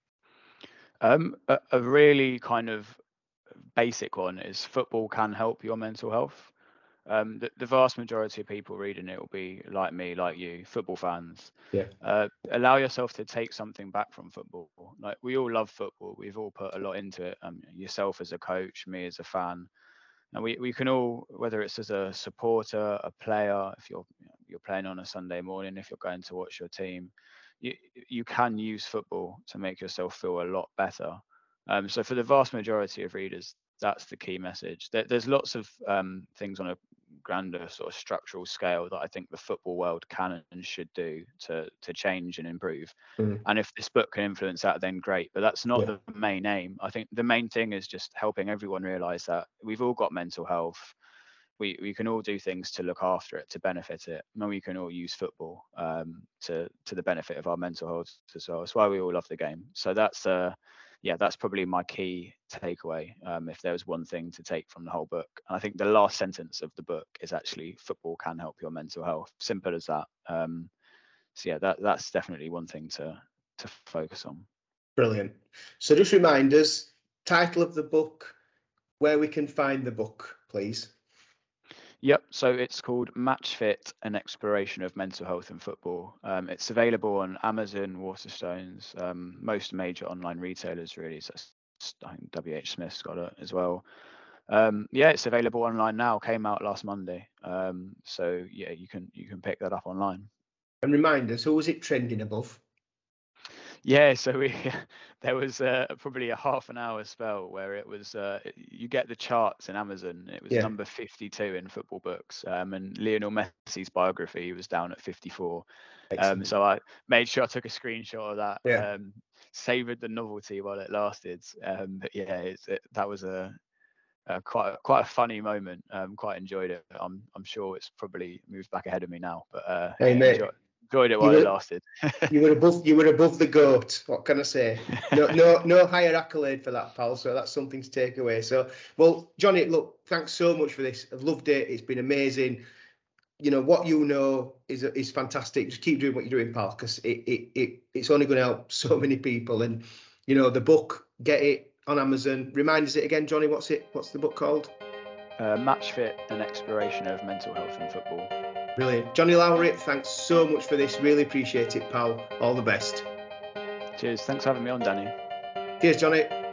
Um, a, a really kind of basic one is football can help your mental health. Um, the, the vast majority of people reading it will be like me, like you, football fans. Yeah. Uh, allow yourself to take something back from football. Like, we all love football. We've all put a lot into it. Um, yourself as a coach, me as a fan, and we, we can all, whether it's as a supporter, a player, if you're you know, you're playing on a Sunday morning, if you're going to watch your team, you you can use football to make yourself feel a lot better. Um, so for the vast majority of readers, that's the key message. There, there's lots of um, things on a grander sort of structural scale that I think the football world can and should do to to change and improve. Mm. And if this book can influence that, then great. But that's not yeah. the main aim. I think the main thing is just helping everyone realize that we've all got mental health. We we can all do things to look after it, to benefit it. And we can all use football um, to to the benefit of our mental health as well. That's why we all love the game. So that's uh yeah, that's probably my key takeaway. Um, if there was one thing to take from the whole book, and I think the last sentence of the book is actually football can help your mental health. Simple as that. Um, so yeah, that that's definitely one thing to to focus on. Brilliant. So just remind us, title of the book, where we can find the book, please. Yep, so it's called Match Fit, an exploration of mental health in football. Um, it's available on Amazon, Waterstones, um, most major online retailers really. So I think W H Smith's got it as well. Um, yeah, it's available online now. Came out last Monday. Um, so yeah, you can you can pick that up online. And remind us, who was it trending above? Yeah, so we there was uh, probably a half an hour spell where it was uh, you get the charts in Amazon. It was yeah. number fifty-two in football books, um, and Lionel Messi's biography was down at fifty-four. Um, so I made sure I took a screenshot of that. Yeah. Um, savoured the novelty while it lasted. Um, but yeah, it's, it, that was a, a quite a, quite a funny moment. Um, quite enjoyed it. I'm I'm sure it's probably moved back ahead of me now, but uh, hey, mate. Enjoy, Enjoyed it while were, it lasted. you were above. You were above the GOAT. What can I say? No, no, no higher accolade for that, pal. So that's something to take away. So, well, Johnny, look, thanks so much for this. I've loved it. It's been amazing. You know what you know is is fantastic. Just keep doing what you're doing, pal, because it it it it's only going to help so many people. And you know the book, get it on Amazon. Remind us it again, Johnny. What's it? What's the book called? Uh, Match Fit, an exploration of mental health in football. Brilliant. Johnny Lowry, thanks so much for this. Really appreciate it, pal. All the best. Cheers. Thanks for having me on, Danny. Cheers, Johnny.